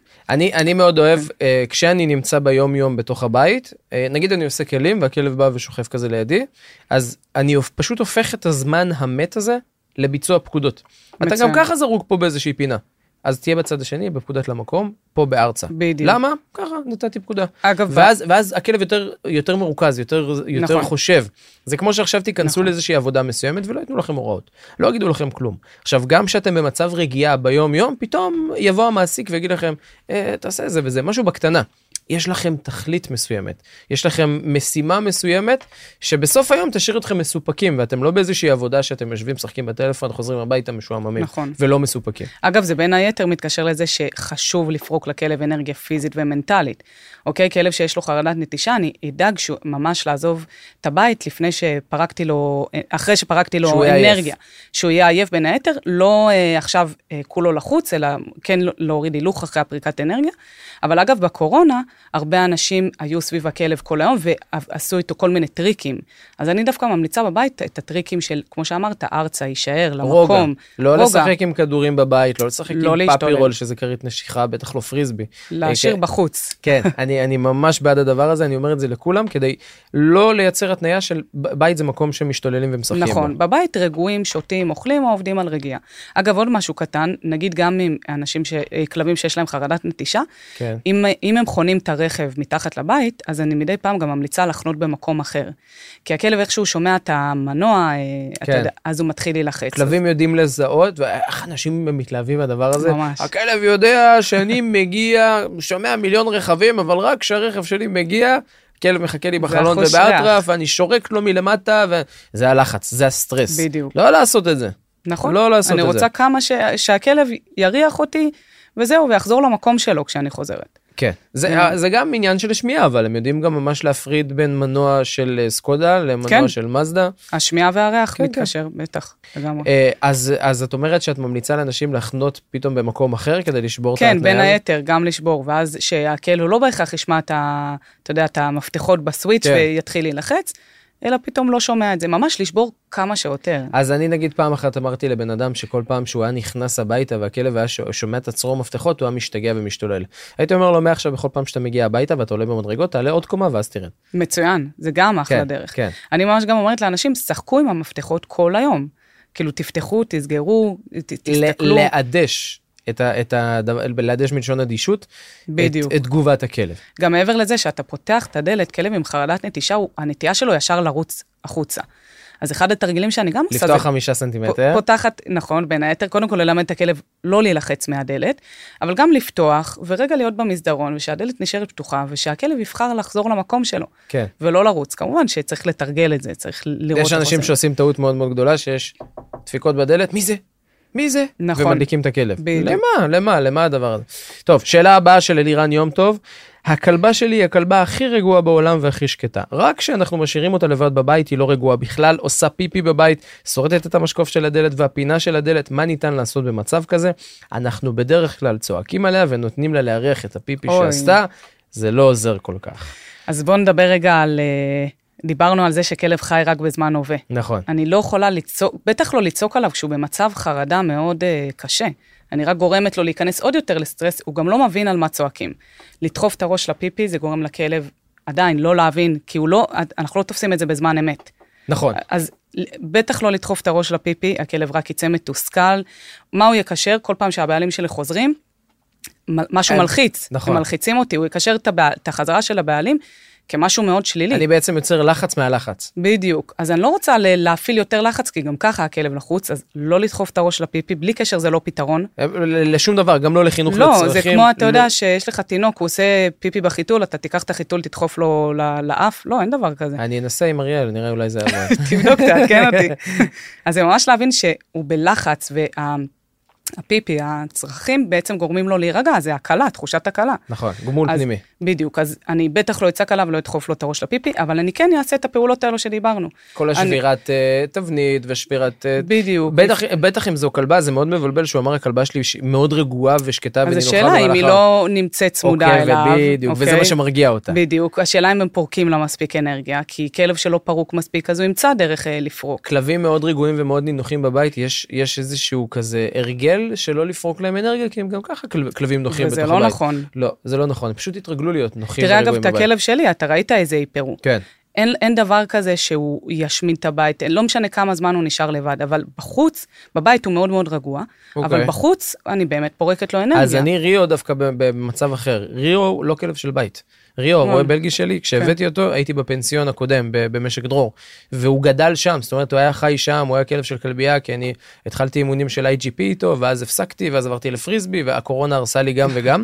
אני מאוד אוהב, כשאני נמצא ביום יום בתוך הבית, נגיד אני עושה כלים והכלב בא ושוכב כזה לידי, אז אני פשוט הופך את הזמן המת הזה לביצוע פקודות. אתה גם ככה זרוק פה באיזושהי פינה. אז תהיה בצד השני, בפקודת למקום, פה בארצה. בדיוק. למה? ככה, נתתי פקודה. אגב, ואז הכלב יותר מרוכז, יותר חושב. זה כמו שעכשיו תיכנסו לאיזושהי עבודה מסוימת, ולא ייתנו לכם הוראות. לא יגידו לכם כלום. עכשיו, גם כשאתם במצב רגיעה ביום-יום, פתאום יבוא המעסיק ויגיד לכם, תעשה זה וזה, משהו בקטנה. יש לכם תכלית מסוימת, יש לכם משימה מסוימת, שבסוף היום תשאיר אתכם מסופקים, ואתם לא באיזושהי עבודה שאתם יושבים, משחקים בטלפון, חוזרים הביתה משועממים, נכון. ולא מסופקים. אגב, זה בין היתר מתקשר לזה שחשוב לפרוק לכלב אנרגיה פיזית ומנטלית. אוקיי, כלב שיש לו חרדת נטישה, אני אדאג שהוא ממש לעזוב את הבית לפני שפרקתי לו, אחרי שפרקתי לו אנרגיה, שהוא יהיה עייף בין היתר, לא עכשיו כולו לחוץ, אלא כן להוריד הילוך אחרי הפריקת אנרגיה. אבל אגב, בקורונה, הרבה אנשים היו סביב הכלב כל היום, ועשו איתו כל מיני טריקים. אז אני דווקא ממליצה בבית את הטריקים של, כמו שאמרת, ארצה, יישאר למקום. לא לשחק עם כדורים בבית, לא לשחק עם פאפירול, שזה כרית נשיכה, בטח לא פריסבי. להשאיר בחוץ. כן, אני ממש בעד הדבר הזה, אני אומר את זה לכולם, כדי לא לייצר התניה של בית זה מקום שמשתוללים ומשחקים בו. נכון, בבית רגועים, שותים, אוכלים או עובדים על רגיעה. אגב, עוד משהו קטן, נגיד גם עם אנשים כלבים שיש להם חרדת נטישה, אם הם חונים את הרכב מתחת לבית, אז אני מדי פעם גם ממליצה לחנות במקום אחר. כי הכלב איכשהו שומע את המנוע, אז הוא מתחיל להילחץ. כלבים יודעים לזהות, ואיך אנשים מתלהבים מהדבר הזה? ממש. הכלב יודע שאני מגיע, שומע מיליון רכבים, אבל רק כשהרכב שלי מגיע, הכלב מחכה לי בחלון ובאטרף, ואני שורק לו מלמטה, וזה הלחץ, זה הסטרס. בדיוק. לא לעשות את זה. נכון. לא לעשות את זה. אני רוצה כמה שהכלב יריח אותי, וזהו, ויחזור למקום שלו כשאני חוזרת. כן, זה גם עניין של שמיעה, אבל הם יודעים גם ממש להפריד בין מנוע של סקודה למנוע של מזדה. השמיעה והריח מתקשר, בטח, לגמרי. אז את אומרת שאת ממליצה לאנשים לחנות פתאום במקום אחר כדי לשבור את ההתניה? כן, בין היתר, גם לשבור, ואז שהכלב לא בהכרח ישמע את המפתחות בסוויץ' ויתחיל להילחץ, אלא פתאום לא שומע את זה, ממש לשבור כמה שיותר. אז אני נגיד פעם אחת אמרתי לבן אדם שכל פעם שהוא היה נכנס הביתה והכלב היה שומע את הצרור מפתחות, הוא היה משתגע ומשתולל. הייתי אומר לו מעכשיו בכל פעם שאתה מגיע הביתה ואתה עולה במדרגות, תעלה עוד קומה ואז תרד. מצוין, זה גם אחלה דרך. כן. אני ממש גם אומרת לאנשים, שחקו עם המפתחות כל היום. כאילו תפתחו, תסגרו, תסתכלו. לעדש. להדש מלשון אדישות, את תגובת הכלב. גם מעבר לזה שאתה פותח את הדלת, כלב עם חרדת נטישה, הנטייה שלו ישר לרוץ החוצה. אז אחד התרגילים שאני גם עושה... לפתוח 5 סנטימטר. פותחת, נכון, בין היתר, קודם כל ללמד את הכלב לא להילחץ מהדלת, אבל גם לפתוח ורגע להיות במסדרון, ושהדלת נשארת פתוחה, ושהכלב יבחר לחזור למקום שלו. כן. ולא לרוץ. כמובן שצריך לתרגל את זה, צריך לראות... יש אנשים שעושים טעות מאוד מאוד גדולה, שיש דפיקות בדלת, מי זה? מי זה? נכון. ומדליקים את הכלב. למה הדבר הזה? טוב, שאלה הבאה של אלירן יום טוב. הכלבה שלי היא הכלבה הכי רגועה בעולם והכי שקטה. רק כשאנחנו משאירים אותה לבד בבית, היא לא רגועה בכלל, עושה פיפי בבית, שורטת את המשקוף של הדלת והפינה של הדלת. מה ניתן לעשות במצב כזה? אנחנו בדרך כלל צועקים עליה ונותנים לה להריח את הפיפי שעשתה, זה לא עוזר כל כך. אז בואו נדבר רגע על, דיברנו על זה שכלב חי רק בזמן הווה. נכון. אני לא יכולה לצעוק, בטח לא לצעוק עליו כשהוא במצב חרדה מאוד קשה. אני רק גורמת לו להיכנס עוד יותר לסטרס, הוא גם לא מבין על מה צועקים. לדחוף את הראש לפיפי, זה גורם לכלב עדיין לא להבין, כי אנחנו לא תופסים את זה בזמן אמת. נכון. אז בטח לא לדחוף את הראש לפיפי, הכלב רק יצא מתוסכל. מה הוא יקשר? כל פעם שהבעלים שלי חוזרים, משהו מלחיץ. נכון. הם מלחיצים אותי, הוא יקשר את החזרה של הבעלים כמשהו מאוד שלילי. אני בעצם יוצר לחץ מהלחץ. בדיוק. אז אני לא רוצה להפעיל יותר לחץ, כי גם ככה הכלב לחוץ, אז לא לדחוף את הראש לפיפי, בלי קשר זה לא פתרון. לשום דבר, גם לא לחינוך לצרכים. לא, זה כמו, אתה יודע שיש לך תינוק, הוא עושה פיפי בחיתול, אתה תיקח את החיתול, תדחוף לו לאף, לא, אין דבר כזה. אני אנסה עם אריאל, נראה אולי זה יעבוד. תבדוק, תעדכן אותי. אז זה ממש להבין שהוא בלחץ, הפיפי, הצרכים בעצם גורמים לו להירגע, זה הקלה, תחושת הקלה. נכון, גמול פנימי. בדיוק, אז אני בטח לא אצעק עליו ולא אדחוף לו את הראש לפיפי, אבל אני כן אעשה את הפעולות האלו שדיברנו. כל השבירת תבנית ושבירת... בדיוק. בטח אם זו כלבה, זה מאוד מבלבל שהוא אמר, הכלבה שלי מאוד רגועה ושקטה ונינוחה. אז השאלה אם היא לא נמצאת צמודה אליו. בדיוק, וזה מה שמרגיע אותה. בדיוק, השאלה אם הם פורקים לה מספיק אנרגיה, כי כלב שלא פרוק מספיק, אז הוא ימצא דרך לפרוק. כלבים מאוד רגועים ומאוד נינוחים בבית, יש איזשהו כזה הרגל שלא לפרוק להם אנרגיה, כי הם גם ככה כלבים נוחים בתוך הבית. וזה לא נכון. לא, זה לא נכון, פשוט התרגלו להיות נוחים תראה אגב את הכלב שלי, אתה ראית איזה היפרו. כן. אין דבר כזה שהוא ישמין את הבית, לא משנה כמה זמן הוא נשאר לבד, אבל בחוץ, בבית הוא מאוד מאוד רגוע, אבל בחוץ אני באמת פורקת לו אנרגיה. אז אני ריו דווקא במצב אחר, ריו לא כלב של בית. ריו, רואה בלגי שלי, כשהבאתי אותו, הייתי בפנסיון הקודם, במשק דרור, והוא גדל שם, זאת אומרת, הוא היה חי שם, הוא היה כלב של כלבייה, כי אני התחלתי אימונים של IGP איתו, ואז הפסקתי, ואז עברתי לפריסבי, והקורונה הרסה לי גם וגם,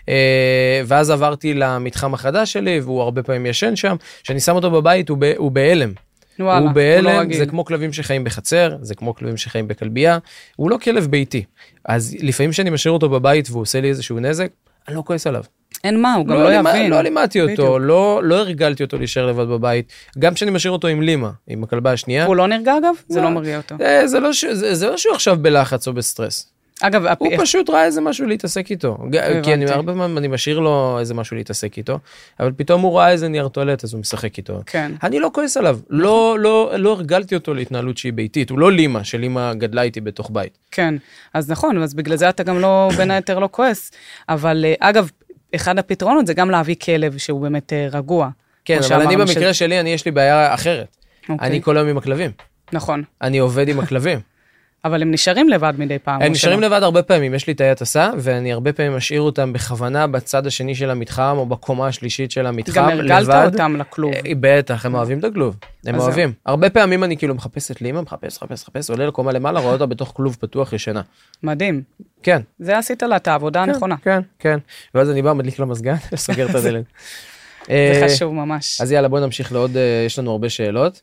ואז עברתי למתחם החדש שלי, והוא הרבה פעמים ישן שם, שאני שם אותו בבית, הוא בהלם. הוא בהלם, זה כמו כלבים שחיים בחצר, זה כמו כלבים שחיים בכלבייה, הוא לא כלב ביתי. אז לפעמים שאני משאיר אותו בבית, והוא עושה לי איזשהו נזק, אני לא כועס עליו. אין מה, הוא גם לא יבין. לא לימדתי אותו, לא הרגלתי אותו להישאר לבד בבית, גם כשאני משאיר אותו עם לימה, עם הכלבה השנייה. הוא לא נרגע אגב? זה לא מרגיע אותו. זה לא שהוא עכשיו בלחץ או בסטרס. אגב, הוא פשוט ראה איזה משהו להתעסק איתו, כי הרבה פעמים אני משאיר לו איזה משהו להתעסק איתו, אבל פתאום הוא ראה איזה נייר טואלט, אז הוא משחק איתו. אני לא כועס עליו, לא הרגלתי אותו להתנהלות שהיא ביתית, הוא לא לימה, שלימה גדלה איתי בתוך בית. כן, אז נכון, אז בגלל זה אתה גם לא, בין היתר לא כועס, אבל אגב, אחד הפתרונות זה גם להביא כלב שהוא באמת רגוע. כן, אבל אני במקרה שלי, יש לי בעיה אחרת. אני כל היום עם הכלבים. נכון. אני עובד עם הכלבים. אבל הם נשארים לבד מדי פעם. הם נשארים לבד הרבה פעמים, יש לי תאי הטסה, ואני הרבה פעמים משאיר אותם בכוונה בצד השני של המתחם, או בקומה השלישית של המתחם, גם הרגלת אותם לכלוב. בטח, הם אוהבים את הכלוב. הם אוהבים. הרבה פעמים אני כאילו מחפש את לימה, מחפש, עולה לקומה למעלה, רואה אותה בתוך כלוב פתוח ישנה. מדהים. כן. זה עשית לה את העבודה הנכונה. כן. ואז אני בא, מדליק למזגן, סוגר את הדלת. זה חשוב ממש. אז יאללה, בוא נמשיך לעוד, יש לנו הרבה שאלות.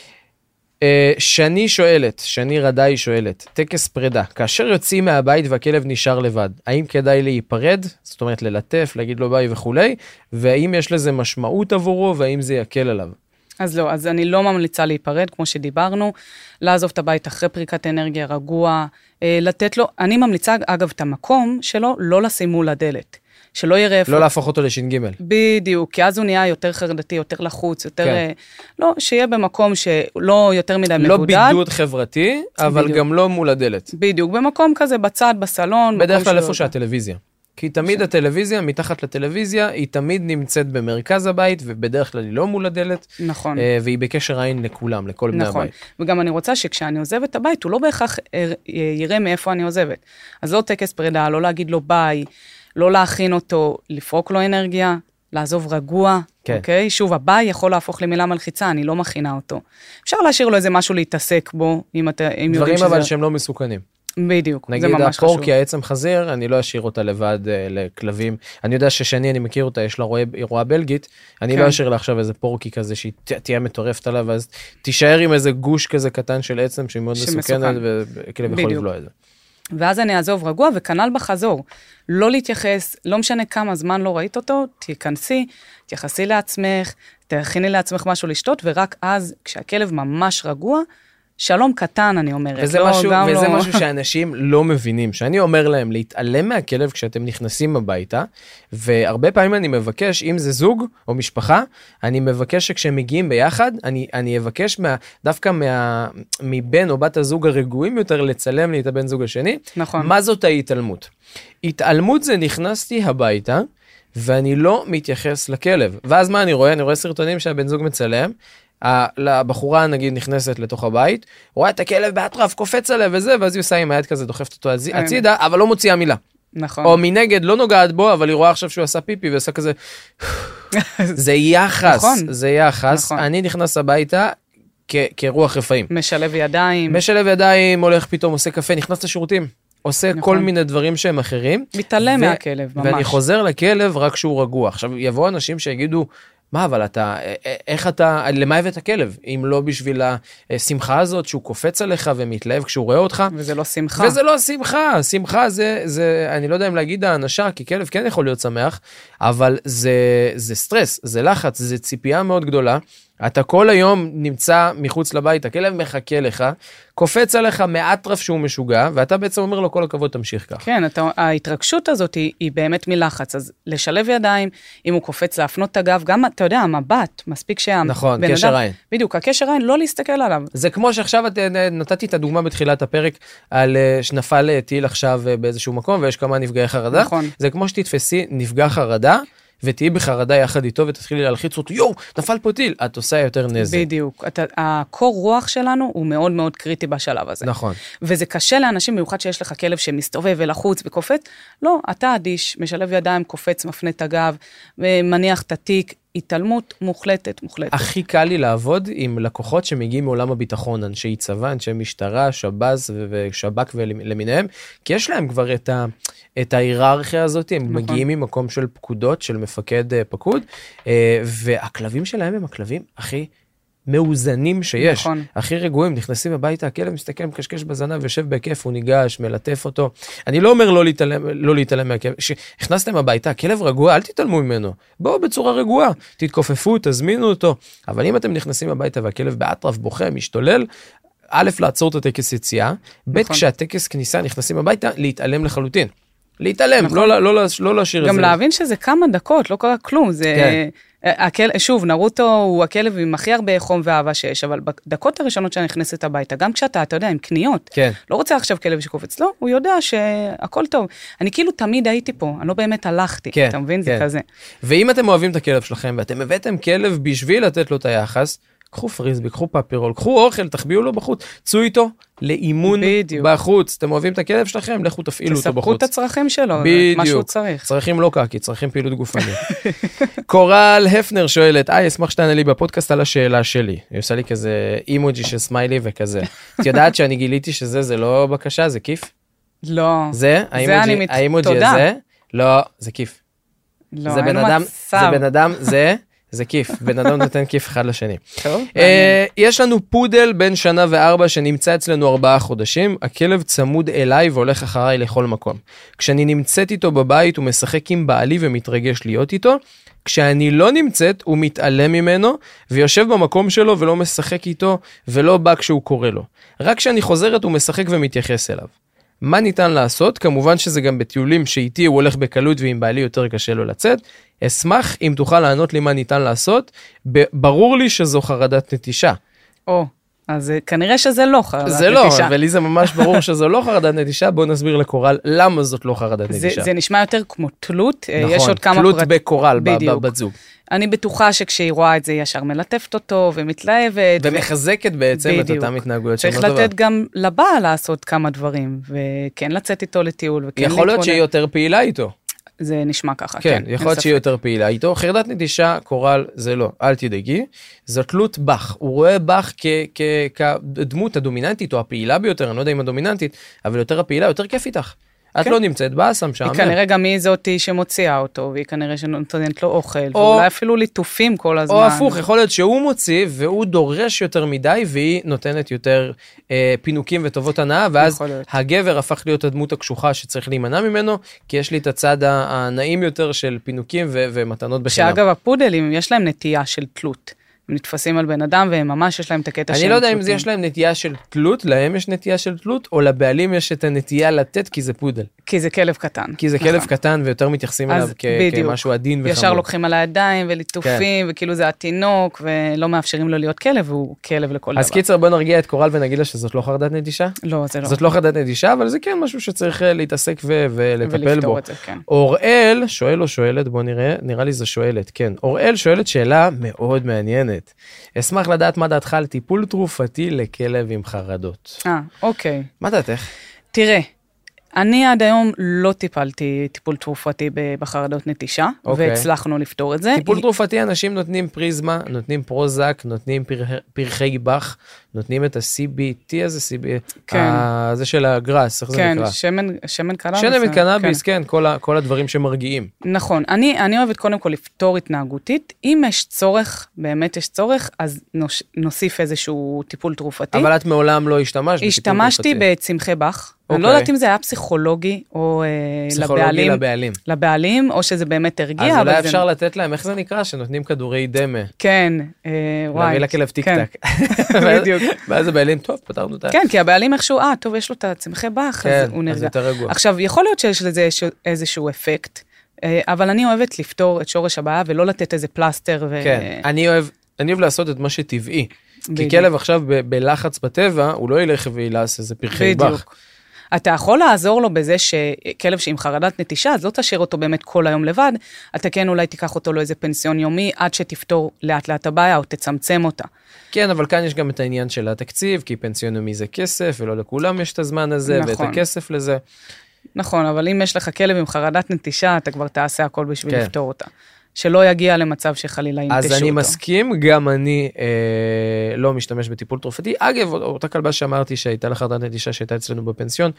שני רדאי שואלת, טקס פרידה, כאשר יוצאים מהבית והכלב נשאר לבד, האם כדאי להיפרד, זאת אומרת ללטף, להגיד לו ביי וכולי, והאם יש לזה משמעות עבורו, והאם זה יקל עליו? אז לא, אז אני לא ממליצה להיפרד, כמו שדיברנו, לעזוב את הבית אחרי פריקת אנרגיה רגוע, לתת לו, אני ממליצה אגב את המקום שלו, לא לשים מול הדלת. שלא יראה איפה. לא להפוך אותו לש"ג. בדיוק, כי אז הוא נהיה יותר חרדתי, יותר לחוץ, יותר... כן. לא, שיהיה במקום שלא יותר מדי מבודד. לא בידוד חברתי, אבל בדיוק. גם לא מול הדלת. בדיוק, במקום כזה, בצד, בסלון. בדרך כלל איפה שהטלוויזיה. כי תמיד הטלוויזיה, מתחת לטלוויזיה, היא תמיד נמצאת במרכז הבית, ובדרך כלל היא לא מול הדלת. נכון. והיא בקשר עין לכולם, לכל בני הבית. וגם אני רוצה שכשאני עוזבת הבית, הוא לא בהכרח יראה מאיפה אני עוזבת. אז לא טקס פרידה, לא להגיד לו ביי, לא להכין אותו, לפרוק לו אנרגיה, לעזוב רגוע, כן. אוקיי? שוב, הביי יכול להפוך למילה מלחיצה, אני לא מכינה אותו. אפשר להשאיר לו איזה משהו להתעסק בו, אם דברים אבל שהם לא מסוכנים. בדיוק, זה ממש חשוב. נגיד הפורקי, העצם חזיר, אני לא אשאיר אותה לבד לכלבים. אני יודע ששני, אני מכיר אותה, יש לה רואה בלגית, אני לא אשאיר לה עכשיו איזה פורקי כזה, שהיא תהיה מטורפת עליו, אז תישאר עם איזה גוש כזה קטן של עצם, שהיא מאוד מסוכנת, וכלב יכול לבלוע את זה. ואז אני אעזוב רגוע, וכנל בחזור. לא להתייחס, לא משנה כמה זמן לא ראית אותו, תיכנסי, תייחסי לעצמך, תכיני לעצמך משהו לשתות, ורק אז, כשהכלב ממש רגוע, שלום קטן, אני אומרת. וזה משהו שאנשים לא מבינים, שאני אומר להם להתעלם מהכלב כשאתם נכנסים הביתה, והרבה פעמים אני מבקש, אם זה זוג או משפחה, אני מבקש שכשהם מגיעים ביחד, אני אבקש דווקא מבן או בת הזוג הרגועים יותר לצלם לי את הבן זוג השני. נכון. מה זאת ההתעלמות? התעלמות זה נכנסתי הביתה, ואני לא מתייחס לכלב. ואז מה אני רואה? אני רואה סרטונים שהבן זוג מצלם, לבחורה נגיד נכנסת לתוך הבית, רואה את הכלב באטרף, קופץ עליה וזה, ואז היא עושה עם היד כזה, דוחפת אותו הצידה, אבל לא מוציאה מילה. נכון. או מנגד לא נוגעת בו, אבל היא רואה עכשיו שהוא עשה פיפי ועושה כזה, זה יחס, נכון. זה יחס. נכון. אני נכנס הביתה כרוח רפאים. משלב ידיים. משלב ידיים, הולך פתאום, עושה קפה, נכנס לשירותים. עושה נכון. כל מיני דברים שהם אחרים. מתעלם מהכלב, ממש. ואני חוזר לכלב רק שהוא רגוע. עכשיו, יבואו אנשים שיגידו, מה, אבל למה הבאת הכלב? אם לא בשביל השמחה הזאת שהוא קופץ עליך ומתלהב כשהוא רואה אותך. וזה לא שמחה. וזה לא שמחה. שמחה זה, אני לא יודע אם להגיד האנשה, כי כלב כן יכול להיות שמח, אבל זה סטרס, זה לחץ, זה ציפייה מאוד גדולה. אתה כל היום נמצא מחוץ לבית, הכלב מחכה לך, קופץ עליך מאטרף שהוא משוגע, ואתה בעצם אומר לו כל הכבוד תמשיך כך. כן, ההתרגשות הזאת היא באמת מלחץ, אז לשלב ידיים, אם הוא קופץ להפנות את הגב, גם, אתה יודע, המבט, מספיק נכון, קשר עין. בדיוק, הקשר עין, לא להסתכל עליו. זה כמו שעכשיו נתתי את הדוגמה בתחילת הפרק, על שנפל טיל עכשיו באיזשהו מקום, ויש כמה נפגעי חרדה. נכון. זה כמו שתתפסי נפגע חרדה, ותהי בחרדה יחד איתו, ותתחילי להלחיץ אותו, יו, נפל פה טיל, את עושה יותר נזק. בדיוק. הקור רוח שלנו הוא מאוד מאוד קריטי בשלב הזה. נכון. וזה קשה לאנשים, במיוחד שיש לך כלב שמסתובב ולחוץ וקופץ, לא, אתה אדיש, משלב ידיים, קופץ, מפנה את הגב, מניח את התיק, התעלמות מוחלטת. הכי קל לי לעבוד עם לקוחות שמגיעים מעולם הביטחון, אנשי צבא, אנשי משטרה, שב"ס ושב"כ ולמיניהם, כי יש להם כבר את ההיררכיה הזאת, הם מגיעים ממקום של פקודות, של מפקד פקוד, והכלבים שלהם הם הכלבים הכי מאוזנים שיש, הכי רגועים, נכנסים הביתה, הכלב מסתכל, מקשקש בזנב, יושב בכיף, הוא ניגש, מלטף אותו. אני לא אומר לא להתעלם מהכלב, כשנכנסתם הביתה, הכלב רגוע, אל תתעלמו ממנו, בואו בצורה רגועה, תתכופפו, תזמינו אותו, אבל אם אתם נכנסים הביתה והכלב באטרף בוכה, משתולל, א', לעצור את הטקס יציאה, ב', כשהטקס כניסה נכנסים הביתה, להתעלם לחלוטין. להתעלם, לא להשאיר את זה. גם להבין שזה כמה דקות, לא קרה כלום, זה... שוב, נרוטו הוא הכלב עם הכי הרבה חום ואהבה שיש, אבל בדקות הראשונות שאני נכנסת הביתה, גם כשאתה יודע, עם קניות, לא רוצה עכשיו כלב שקופץ, לא, הוא יודע שהכל טוב. אני כאילו תמיד הייתי פה, אני לא באמת הלכתי, אתה מבין? זה כזה. ואם אתם אוהבים את הכלב שלכם, ואתם הבאתם כלב בשביל לתת לו את היחס, קחו פריסבי, קחו פפירול, קחו אוכל, תחביאו לו בחוץ, צאו איתו לאימון בחוץ. אתם אוהבים את הכלב שלכם, לכו תפעילו אותו בחוץ. תספקו את הצרכים שלו, מה שהוא צריך. צרכים לא קקי, צרכים פעילות גופנית. קורל הפנר שואלת, אשמח שתענה לי בפודקאסט על השאלה שלי. היא עושה לי כזה אימוג'י של סמיילי וכזה. את יודעת שאני גיליתי שזה לא בקשה, זה כיף? לא. זה? האימוג'י הזה? לא, זה כיף. זה בן אדם, זה כיף, בן אדם נותן כיף אחד לשני. יש לנו פודל בן 1 שנה ו4 שנמצא אצלנו 4 חודשים, הכלב צמוד אליי והולך אחריי לכל מקום. כשאני נמצאת איתו בבית הוא משחק עם בעלי ומתרגש להיות איתו, כשאני לא נמצאת הוא מתעלם ממנו ויושב במקום שלו ולא משחק איתו ולא בא כשהוא קורא לו. רק כשאני חוזרת הוא משחק ומתייחס אליו. מה ניתן לעשות? כמובן שזה גם בטיולים שאיתי הוא הולך בקלות ועם בעלי יותר קשה לו לצאת. אשמח אם תוכל לענות לי מה ניתן לעשות. ברור לי שזו חרדת נטישה. אז כנראה שזה לא חרדת נטישה. זה לא, ולי זה ממש ברור שזו לא חרדת נטישה. בוא נסביר לקורל למה זאת לא חרדת נטישה. זה נשמע יותר כמו תלות. נכון, יש עוד כמה תלות בקורל, בת זוג. אני בטוחה שכשהיא רואה את זה ישר מלטפת אותו ומתלהבת. ומחזקת בעצם את אותם התנהגויות. צריך לתת גם לבעל לעשות כמה דברים, וכן לצאת איתו לטיול. יכול להיות שהיא יותר פעילה איתו. זה נשמע ככה, כן. יכול להיות שהיא יותר פעילה איתו. חרדת נטישה, קורל, זה לא, אל תדאגי. זו תלות בך. הוא רואה בך כדמות הדומיננטית, או הפעילה ביותר, אני לא יודע אם הדומיננטית, אבל יותר הפעילה, יותר כיף איתך. את לא נמצאת באסם שם. היא כנראה גם היא זאתי שמוציאה אותו, והיא כנראה שנותנת לו אוכל, ואולי אפילו ליטופים כל הזמן. או הפוך, יכול להיות שהוא מוציא, והוא דורש יותר מדי, והיא נותנת יותר פינוקים וטובות הנאה, ואז הגבר הפך להיות הדמות הקשוחה שצריך להימנע ממנו, כי יש לי את הצד הנעים יותר של פינוקים ומתנות בחינם. שאגב, הפודלים, יש להם נטייה של תלות. הם נתפסים על בן אדם, והם ממש יש להם את הקטע אני לא יודע אם יש להם נטייה של תלות, להם יש נטייה של תלות, או לבעלים יש את הנטייה לתת, כי זה פודל. כי זה כלב קטן. כי זה כלב קטן, ויותר מתייחסים אליו כמשהו עדין וחמור. ישר לוקחים על הידיים וליטופים, וכאילו זה התינוק, ולא מאפשרים לו להיות כלב, והוא כלב לכל דבר. אז קיצר, בוא נרגיע את קורל ונגיד לה שזאת לא חרדת נטישה? לא, זה לא. זאת לא חרדת נטישה, אבל זה כן משהו שצריך להתעסק ולטפל בו. את זה, כן. אוראל שואל או שואלת, בוא נראה לי זו שואלת, כן. אוראל שואלת שאלה מאוד מעניינת. אשמח לדעת מה דעתך על טיפול תרופתי לכלב עם חרדות. אוקיי. מה דעתך? תראה, אני עד היום לא טיפלתי טיפול תרופתי בחרדות נטישה, והצלחנו לפתור את זה. טיפול תרופתי, אנשים נותנים פריזמה, נותנים פרוזק, נותנים פרחי בח, נותנים את ה-CBT, איזה CBT? כן. זה של הגרס, איך זה נקרא? כן, שמן קנאביס. שמן קנאביס, כן, כל הדברים שמרגיעים. נכון, אני אוהבת קודם כל לפתור התנהגותית, אם יש צורך, באמת יש צורך, אז נוסיף איזשהו טיפול תרופתי. אבל את מעולם לא השתמשת בטיפול תרופתי. השתמשתי בצמחי בח. אני לא יודעת אם זה היה פסיכולוגי או לבעלים, או שזה באמת הרגיע. אז אולי אפשר לתת להם, איך זה נקרא? שנותנים כדורי דמה. כן, וואי. להביא לכלב טיק-טק. בדיוק. ואז הבעלים, טוב, פתרנו אותה. כן, כי הבעלים איכשהו, טוב, יש לו את הצמחי בח, אז הוא נרגע. אז יותר רגוע. עכשיו, יכול להיות שיש לזה איזשהו אפקט, אבל אני אוהבת לפתור את שורש הבעיה, ולא לתת איזה פלסטר. כן, אני אוהב לעשות את מה שטבעי. כי כלב עכשיו בלחץ בטבע, הוא לא ילך וילעס איזה פרחי בח. אתה יכול לעזור לו בזה שכלב שעם חרדת נטישה, אז לא תשאיר אותו באמת כל היום לבד, אתה כן אולי תיקח אותו לו איזה פנסיון יומי, עד שתפתור לאט לאט הבעיה, או תצמצם אותה. כן, אבל כאן יש גם את העניין של התקציב, כי פנסיון יומי זה כסף, ולא לכולם יש את הזמן הזה, ואת הכסף לזה. נכון, אבל אם יש לך כלב עם חרדת נטישה, אתה כבר תעשה הכל בשביל לפתור אותה. שלא יגיע למצב שחלילה ינטשו אותו. אז אני מסכים, גם אני לא משתמש בטיפול תרופתי. אגב, אותה כלבה שאמרתי שהייתה לחרדת נטישה שהייתה אצלנו בפנסיון,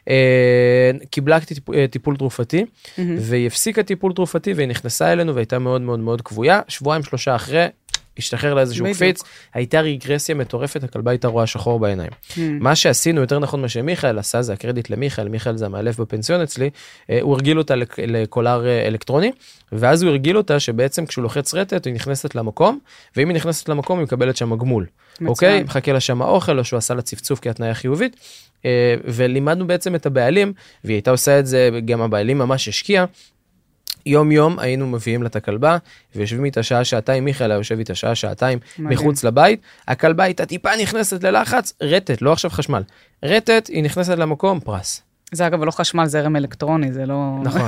קיבלה טיפול תרופתי, והיא הפסיקה טיפול תרופתי, והיא נכנסה אלינו והייתה מאוד מאוד מאוד קבויה. 2-3 אחרי, השתחרר לאיזשהו קפיץ, הייתה רגרסיה מטורפת, הכלבה הייתה רואה שחור בעיניים. מה שעשינו, יותר נכון מה שמיכאל עשה, זה הקרדיט למיכאל, מיכאל זה המאלף בפנסיון אצלי, הוא הרגיל אותה לקולר אלקטרוני, ואז הוא הרגיל אותה שבעצם כשהוא לוחץ רטט, היא נכנסת למקום, ואם היא נכנסת למקום, היא מקבלת שם גמול. אוקיי? מחכה לה שם האוכל, או שהוא עשה לה צפצוף כהתניה חיובית, ולימדנו בעצם את הבעלים, והיא הייתה עושה את זה, גם הבעלים ממש השקיע, יום היינו מביאים לה את הכלבה, ויושבים איתה שעה-שעתיים, מיכאל היה יושב איתה שעה-שעתיים מחוץ לבית, הכלבה הייתה טיפה נכנסת ללחץ, רטט, לא עכשיו חשמל, רטט, היא נכנסת למקום, פרס. זה אגב לא חשמל, זרם אלקטרוני, זה לא... נכון.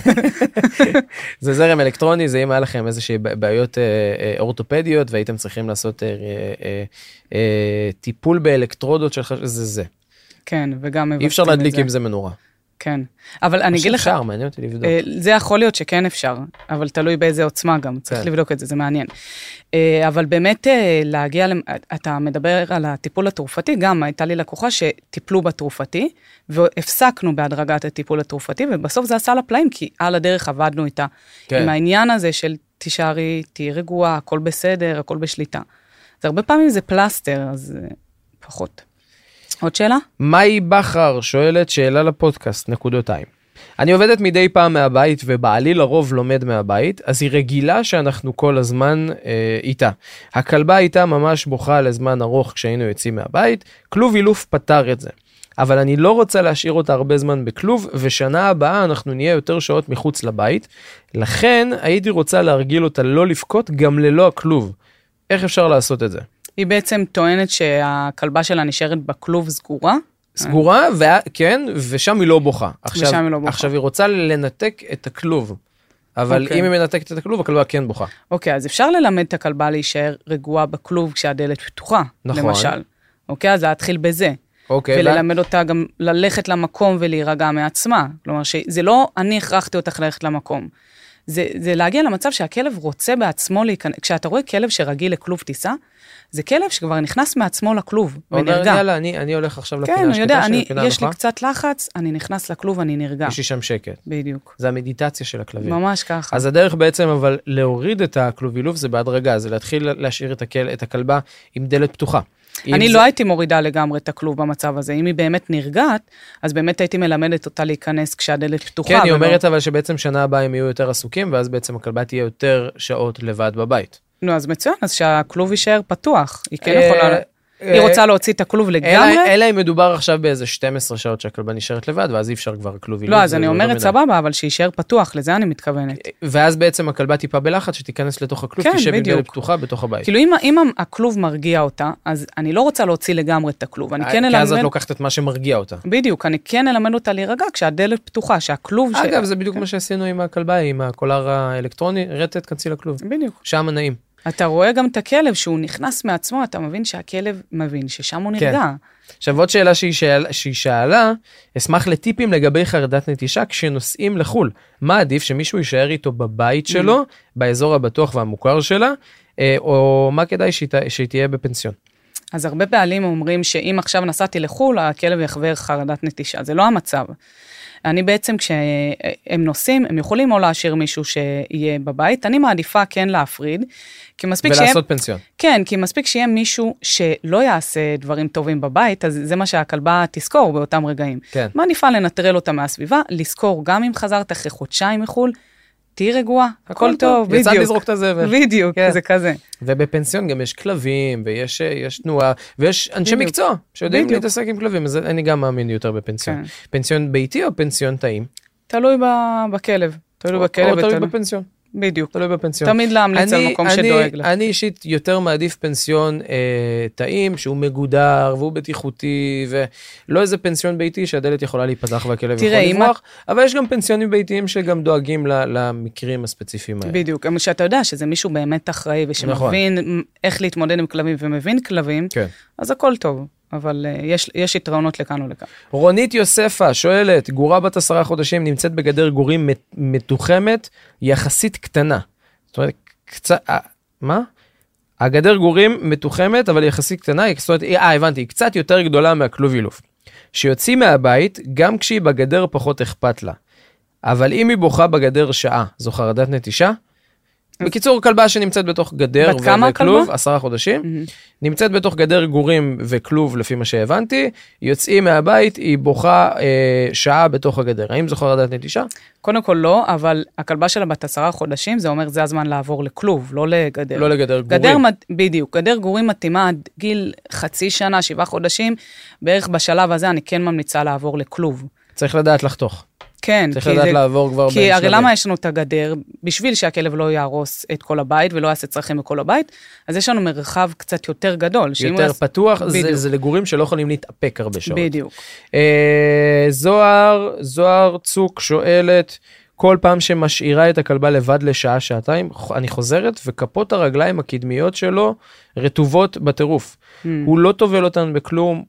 זה זרם אלקטרוני, זה אם היה לכם איזושהי בעיות אורתופדיות, והייתם צריכים לעשות טיפול באלקטרודות של חשמל, זה. כן, וגם... אי אפשר להדליק עם זה מנורה. כן, אבל אני אגיד לך... אפשר, מעניין אותי לבדוק. זה יכול להיות שכן אפשר, אבל תלוי באיזה עוצמה גם, צריך לבדוק את זה, זה מעניין. אבל באמת להגיע, אתה מדבר על הטיפול התרופתי, גם הייתה לי לקוחה שטיפלו בתרופתי, והפסקנו בהדרגת הטיפול התרופתי, ובסוף זה עשה לה פלאים, כי על הדרך עבדנו איתה, עם העניין הזה של תישארי, תהי רגועה, הכל בסדר, הכל בשליטה. אז הרבה פעמים זה פלסטר, אז פחות. עוד שאלה? מאי בחר שואלת שאלה לפודקאסט, נקודותיים. אני עובדת מדי פעם מהבית ובעלי לרוב לומד מהבית, אז היא רגילה שאנחנו כל הזמן איתה. הכלבה איתה ממש בוכה לזמן ארוך כשהיינו יוצאים מהבית, כלוב אילוף פתר את זה. אבל אני לא רוצה להשאיר אותה הרבה זמן בכלוב, ושנה הבאה אנחנו נהיה יותר שעות מחוץ לבית, לכן הייתי רוצה להרגיל אותה לא לפקוט גם ללא הכלוב. איך אפשר לעשות את זה? היא בעצם טוענת שהכלבה שלה נשארת בכלוב סגורה. סגורה, כן, ושם היא לא בוכה. עכשיו היא רוצה לנתק את הכלוב. אבל אם היא מנתקת את הכלוב, הכלבה כן בוכה. אוקיי, אז אפשר ללמד את הכלבה להישאר רגועה בכלוב כשהדלת פתוחה, למשל. אוקיי, אז להתחיל בזה. וללמד אותה גם ללכת למקום ולהירגע מעצמה. כלומר, זה לא אני הכרחתי אותך ללכת למקום. זה להגיע למצב שהכלב רוצה בעצמו להיכנס. כשאתה רואה כלב שרגיל לכלוב טיסה, זה כלב שכבר נכנס מעצמו לכלוב ונרגע. יאללה, אני הולך עכשיו לפינה השקטה. כן, אני יודע, יש לי קצת לחץ, אני נכנס לכלוב, אני נרגע. יש לי שם שקט. בדיוק. זה המדיטציה של הכלבים. ממש ככה. אז הדרך בעצם, אבל להוריד את הכלוב אילוף, זה בהדרגה, זה להתחיל להשאיר את הכלבה עם דלת פתוחה. אני לא הייתי מורידה לגמרי את הכלוב במצב הזה. אם היא באמת נרגעת, אז באמת הייתי מלמדת אותה להיכנס כשהדלת פתוחה. כן, היא אומרת אבל שבעצם שנה הבאה הם יהיו יותר עסוקים, ואז בעצם הכלבה תהיה יותר שעות לבד בבית. נו, אז מצוין, אז שהכלוב יישאר פתוח. היא כן יכולה... היא רוצה להוציא את הכלוב לגמרי? אלא אם מדובר עכשיו באיזה 12 שעות שהכלבה נשארת לבד, ואז אי אפשר כבר כלוב. לא, אז אני אומרת סבבה, אבל שישאר פתוח, לזה אני מתכוונת. ואז בעצם הכלבה טיפה בלחץ שתיכנס לתוך הכלוב, תשב עם דלת פתוחה בתוך הבית. כאילו אם הכלוב מרגיע אותה, אז אני לא רוצה להוציא לגמרי את הכלוב. כי אז את לוקחת את מה שמרגיע אותה. בדיוק, אני כן אלמד אותה להירגע כשהדלת פתוחה, שהכלוב... אגב, זה בדיוק מה שעשינו עם הכלבה, עם הקולר האלקטרוני, רטט, כנסי לכלוב. בדיוק. שם נעים. אתה רואה גם את הכלב שהוא נכנס מעצמו, אתה מבין שהכלב מבין ששם הוא נרגע. כן. עכשיו עוד שאלה שהיא שאלה, אשמח לטיפים לגבי חרדת נטישה כשנוסעים לחול. מה עדיף שמישהו יישאר איתו בבית שלו, באזור הבטוח והמוכר שלה, או מה כדאי שהיא תהיה בפנסיון? אז הרבה בעלים אומרים שאם עכשיו נסעתי לחול, הכלב יחווה חרדת נטישה. זה לא המצב. אני בעצם כשהם נוסעים, הם יכולים או להשאיר מישהו שיהיה בבית, אני מעדיפה כן להפריד, כי מספיק ולעשות פנסיון. כן, כי מספיק שיהיה מישהו שלא יעשה דברים טובים בבית, אז זה מה שהכלבה תזכור באותם רגעים. כן. מעדיפה לנטרל אותה מהסביבה, לזכור גם אם חזרת אחרי חודשיים מחול, תהי רגועה, הכל טוב, בדיוק. יצא לזרוק את הזבל. בדיוק, זה כזה. ובפנסיון גם יש כלבים, ויש תנועה, ויש אנשי מקצוע, שיודעים להתעסק עם כלבים, אז אני גם מאמין יותר בפנסיון. פנסיון ביתי או פנסיון טעים? תלוי בכלב. תלוי בכלב. או תלוי בפנסיון. בדיוק. תלוי בפנסיון. תמיד להמליץ על מקום שדואג לך. אני אישית יותר מעדיף פנסיון טעים, שהוא מגודר, והוא בטיחותי, ולא איזה פנסיון ביתי שהדלת יכולה להיפתח והכלב יכול לברוח, אבל יש גם פנסיונים ביתיים שגם דואגים למקרים הספציפיים האלה. בדיוק, שאתה יודע שזה מישהו באמת אחראי, ושמבין איך להתמודד עם כלבים, ומבין כלבים, אז הכל טוב. אבל יש יתרונות לכאן ולכאן. רונית יוספה שואלת, גורה בת 10 חודשים נמצאת בגדר גורים מתוחמת, יחסית קטנה. זאת אומרת, מה? הגדר גורים מתוחמת, אבל יחסית קטנה, זאת אומרת, הבנתי, היא קצת יותר גדולה מהכלוב אילוף. שיוצאים מהבית, גם כשהיא בגדר פחות אכפת לה. אבל אם היא בוכה בגדר שעה, זו חרדת נטישה? בקיצור, כלבה שנמצאת בתוך גדר וכלוב, 10 חודשים, נמצאת בתוך גדר גורים וכלוב לפי מה שהבנתי, יוצאים מהבית, היא בוכה שעה בתוך הגדר. האם זו חרדת נטישה? קודם כל לא, אבל הכלבה שלה בת 10 חודשים, זה אומר זה הזמן לעבור לכלוב, לא לגדר. לא לגדר גורים. בדיוק, גדר גורים מתאימה עד גיל חצי שנה, 7 חודשים, בערך בשלב הזה אני כן ממליצה לעבור לכלוב. צריך לדעת לחתוך. כן, צריך לדעת לעבור כבר בין שלבים. כי הרי למה יש לנו את הגדר? בשביל שהכלב לא יהרוס את כל הבית, ולא יעשה צרכים בכל הבית, אז יש לנו מרחב קצת יותר גדול. יותר פתוח, זה לגורים שלא יכולים להתאפק הרבה שעות. בדיוק. זוהר צוק שואלת, כל פעם שמשאירה את הכלבה לבד לשעה, שעתיים, אני חוזרת, וכפות הרגליים הקדמיות שלו רטובות בטירוף. הוא לא טובל אותן בכלום,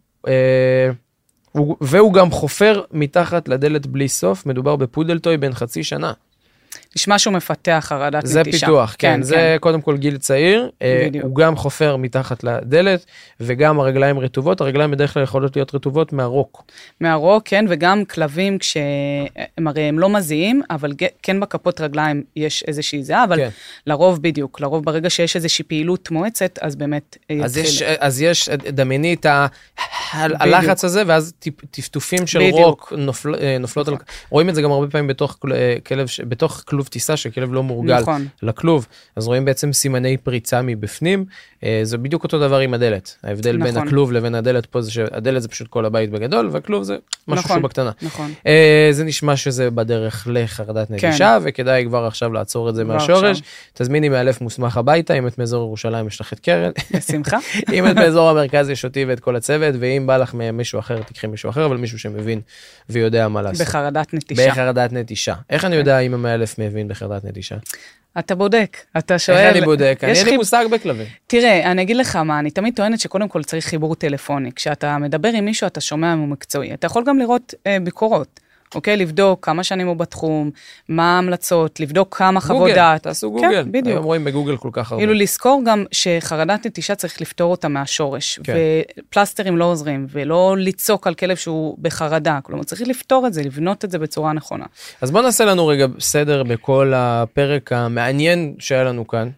והוא גם חופר מתחת לדלת בלי סוף, מדובר בפודלטוי בן חצי שנה. נשמע שהוא מפתח חרדת נטישה. זה פיתוח, כן, זה קודם כל גיל צעיר, הוא גם חופר מתחת לדלת, וגם הרגליים רטובות, הרגליים בדרך כלל יכולות להיות רטובות מהרוק. מהרוק, כן, וגם כלבים כשהם הרי הם לא מזיעים, אבל כן בכפות רגליים יש איזושהי זהה, אבל לרוב בדיוק, לרוב ברגע שיש איזושהי פעילות מואצת, אז באמת יתחיל. אז יש דמייני את הלחץ הזה, ואז טפטופים של רוק נופלות, רואים את זה גם הרבה פעמים בתוך כלוב טיסה, שכלב לא מורגל לכלוב, אז רואים בעצם סימני פריצה מבפנים, זה בדיוק אותו דבר עם הדלת, ההבדל בין הכלוב לבין הדלת פה, זה שהדלת זה פשוט כל הבית בגדול, והכלוב זה משהו שהוא בקטנה. זה נשמע שזה בדרך לחרדת נטישה, וכדאי כבר עכשיו לעצור את זה מהשורש, תזמיני מאלף מוסמך הביתה, אם את מאזור ירושלים יש לך את קרן, בשמחה. אם את מאזור המרכז יש אותי ואת כל הצוות, ואם בא לך מישהו אחר, תקחי מישהו אחר, אבל מישהו שמבין ויודע מה לעשות. בחרדת נטישה. בחרדת נטישה. איך אני יודע אם המאלף מבין בחרדת נטישה? אתה בודק, אתה שואל. איך אני בודק? אין לי מושג בכלבים. תראה, אני אגיד לך מה, אני תמיד טוענת שקודם כל צריך חיבור טלפוני. כשאתה מדבר עם מישהו, אתה שומע אם הוא מקצועי. אתה יכול גם לראות ביקורות. אוקיי, לבדוק כמה שנים הוא בתחום, מה ההמלצות, לבדוק כמה חוות דעת. תעשו גוגל, כן, בדיוק. היום רואים בגוגל כל כך הרבה. כאילו לזכור גם שחרדת נטישה צריך לפתור אותה מהשורש, ופלסטרים לא עוזרים, ולא ליצוק על כלב שהוא בחרדה, כלומר צריך לפתור את זה, לבנות את זה בצורה נכונה. אז בוא נעשה לנו רגע סדר בכל הפרק המעניין שהיה לנו כאן.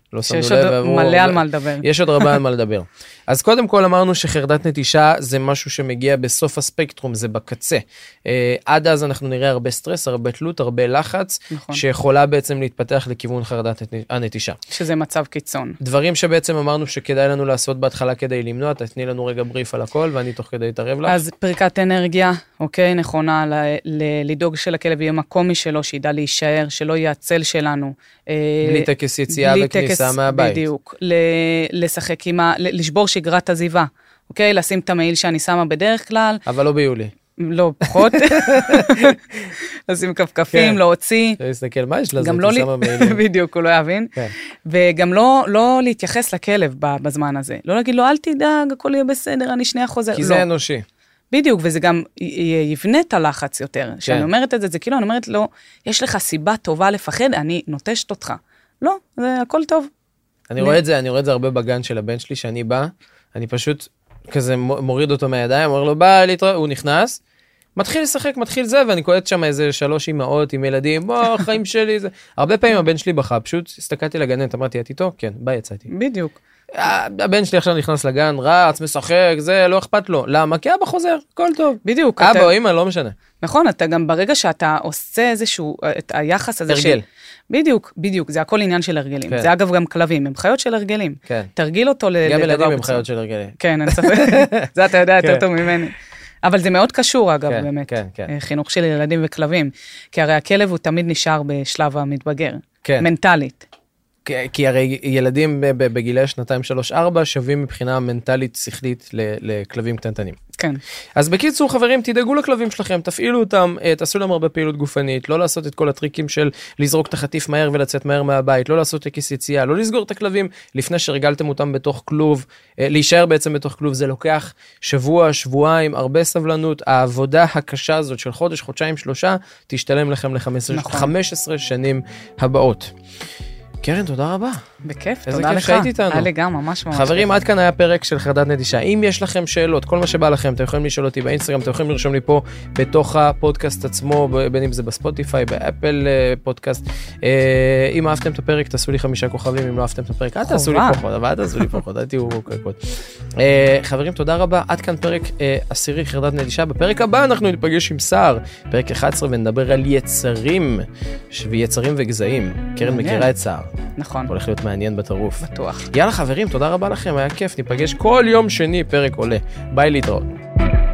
לא שמנו לב. שיש עוד מלא על מה לדבר. יש עוד רבה על מה לדבר. אז קודם כל אמרנו שחרדת נטישה זה משהו שמגיע בסוף הספקטרום, זה בקצה. עד אז אנחנו נראה הרבה סטרס, הרבה תלות, הרבה לחץ, שיכולה בעצם להתפתח לכיוון חרדת הנטישה. שזה מצב קיצון. דברים שבעצם אמרנו שכדאי לנו לעשות בהתחלה כדי למנוע, תתני לנו רגע בריף על הכל, ואני תוך כדי אתערב לך. אז פריקת אנרגיה, אוקיי, נכונה, לדאוג שלכלב יהיה מקום משלו, שידע להישאר, שלא יהיה הצל שלנו. בלי טקס יציאה וכניסה מהבית. בדיוק. לשחק לשבור שגרת עזיבה, אוקיי? לשים את המעיל שאני שמה בדרך כלל. אבל לא ביולי. לא, פחות. לשים כפכפים, להוציא. להסתכל, מה יש לזה? שמה מעילים. בדיוק, הוא לא יבין. וגם לא להתייחס לכלב בזמן הזה. לא להגיד לו, אל תדאג, הכל יהיה בסדר, אני שנייה חוזר. כי זה אנושי. בדיוק, וזה גם יבנה את הלחץ יותר. כשאני אומרת את זה, זה כאילו, אני אומרת לו, יש לך סיבה טובה לפחד, אני נוטשת אותך. לא, זה הכל טוב. אני רואה את זה הרבה בגן של הבן שלי, שאני בא, אני פשוט כזה מוריד אותו מהידיים, אומר לו, בא להתראות, הוא נכנס, מתחיל לשחק, מתחיל זה, ואני קולט שם איזה 3 אמהות עם ילדים, בוא, חיים שלי, זה. הרבה פעמים הבן שלי בכה, פשוט הסתכלתי לגננת, אמרתי, את איתו? כן, ביי, יצאתי. בדיוק. הבן שלי עכשיו נכנס לגן, רץ, משחק, זה לא אכפת לו. למה? כי אבא חוזר, הכל טוב. בדיוק. אבא או אמא, לא משנה. נכון, אתה גם ברגע שאתה עושה איזשהו, את היחס הזה הרגל. בדיוק, זה הכל עניין של הרגלים. זה אגב גם כלבים, הם חיות של הרגלים. תרגיל אותו לדבר. גם ילדים הם חיות של הרגלים. כן, אני ספק. זה אתה יודע יותר טוב ממני. אבל זה מאוד קשור אגב, באמת. חינוך של ילדים וכלבים. כי הרי הכלב הוא תמיד נשאר בשלב המתבגר. מנטלית. כי הרי ילדים בגילי 2, 3, 4 שווים מבחינה מנטלית שכלית לכלבים קטנטנים. כן. אז בקיצור חברים, תדאגו לכלבים שלכם, תפעילו אותם, תעשו להם הרבה פעילות גופנית, לא לעשות את כל הטריקים של לזרוק את החטיף מהר ולצאת מהר מהבית, לא לעשות טקס יציאה, לא לסגור את הכלבים לפני שרגלתם אותם בתוך כלוב, להישאר בעצם בתוך כלוב, זה לוקח שבוע, שבועיים, הרבה סבלנות, העבודה הקשה הזאת של חודש, חודשיים, 3, תשתלם לכם ל-15 שנים הבאות. קרן, תודה רבה. בכיף, תודה לך. היה לי גם ממש ממש. חברים, עד כאן היה פרק של חרדת נטישה. אם יש לכם שאלות, כל מה שבא לכם, אתם יכולים לשאול אותי באינסטגרם, אתם יכולים לרשום לי פה בתוך הפודקאסט עצמו, בין אם זה בספוטיפיי, באפל פודקאסט. אם אהבתם את הפרק, תעשו לי 5 כוכבים, אם לא אהבתם את הפרק, תעשו לי פחות, אבל תעשו לי פחות, אל תהיו קוקות. חברים, תודה רבה. עד כאן פרק 10 חרדת נטישה. בפרק הבא אנחנו ניפגש עם סער, פרק 11, ונדבר על יצרים וגזעים. קרן מכירה את סער. נכון. הולך להיות מעניין בטירוף. בטוח. יאללה חברים, תודה רבה לכם, היה כיף, ניפגש כל יום שני, פרק עולה. ביי, להתראות.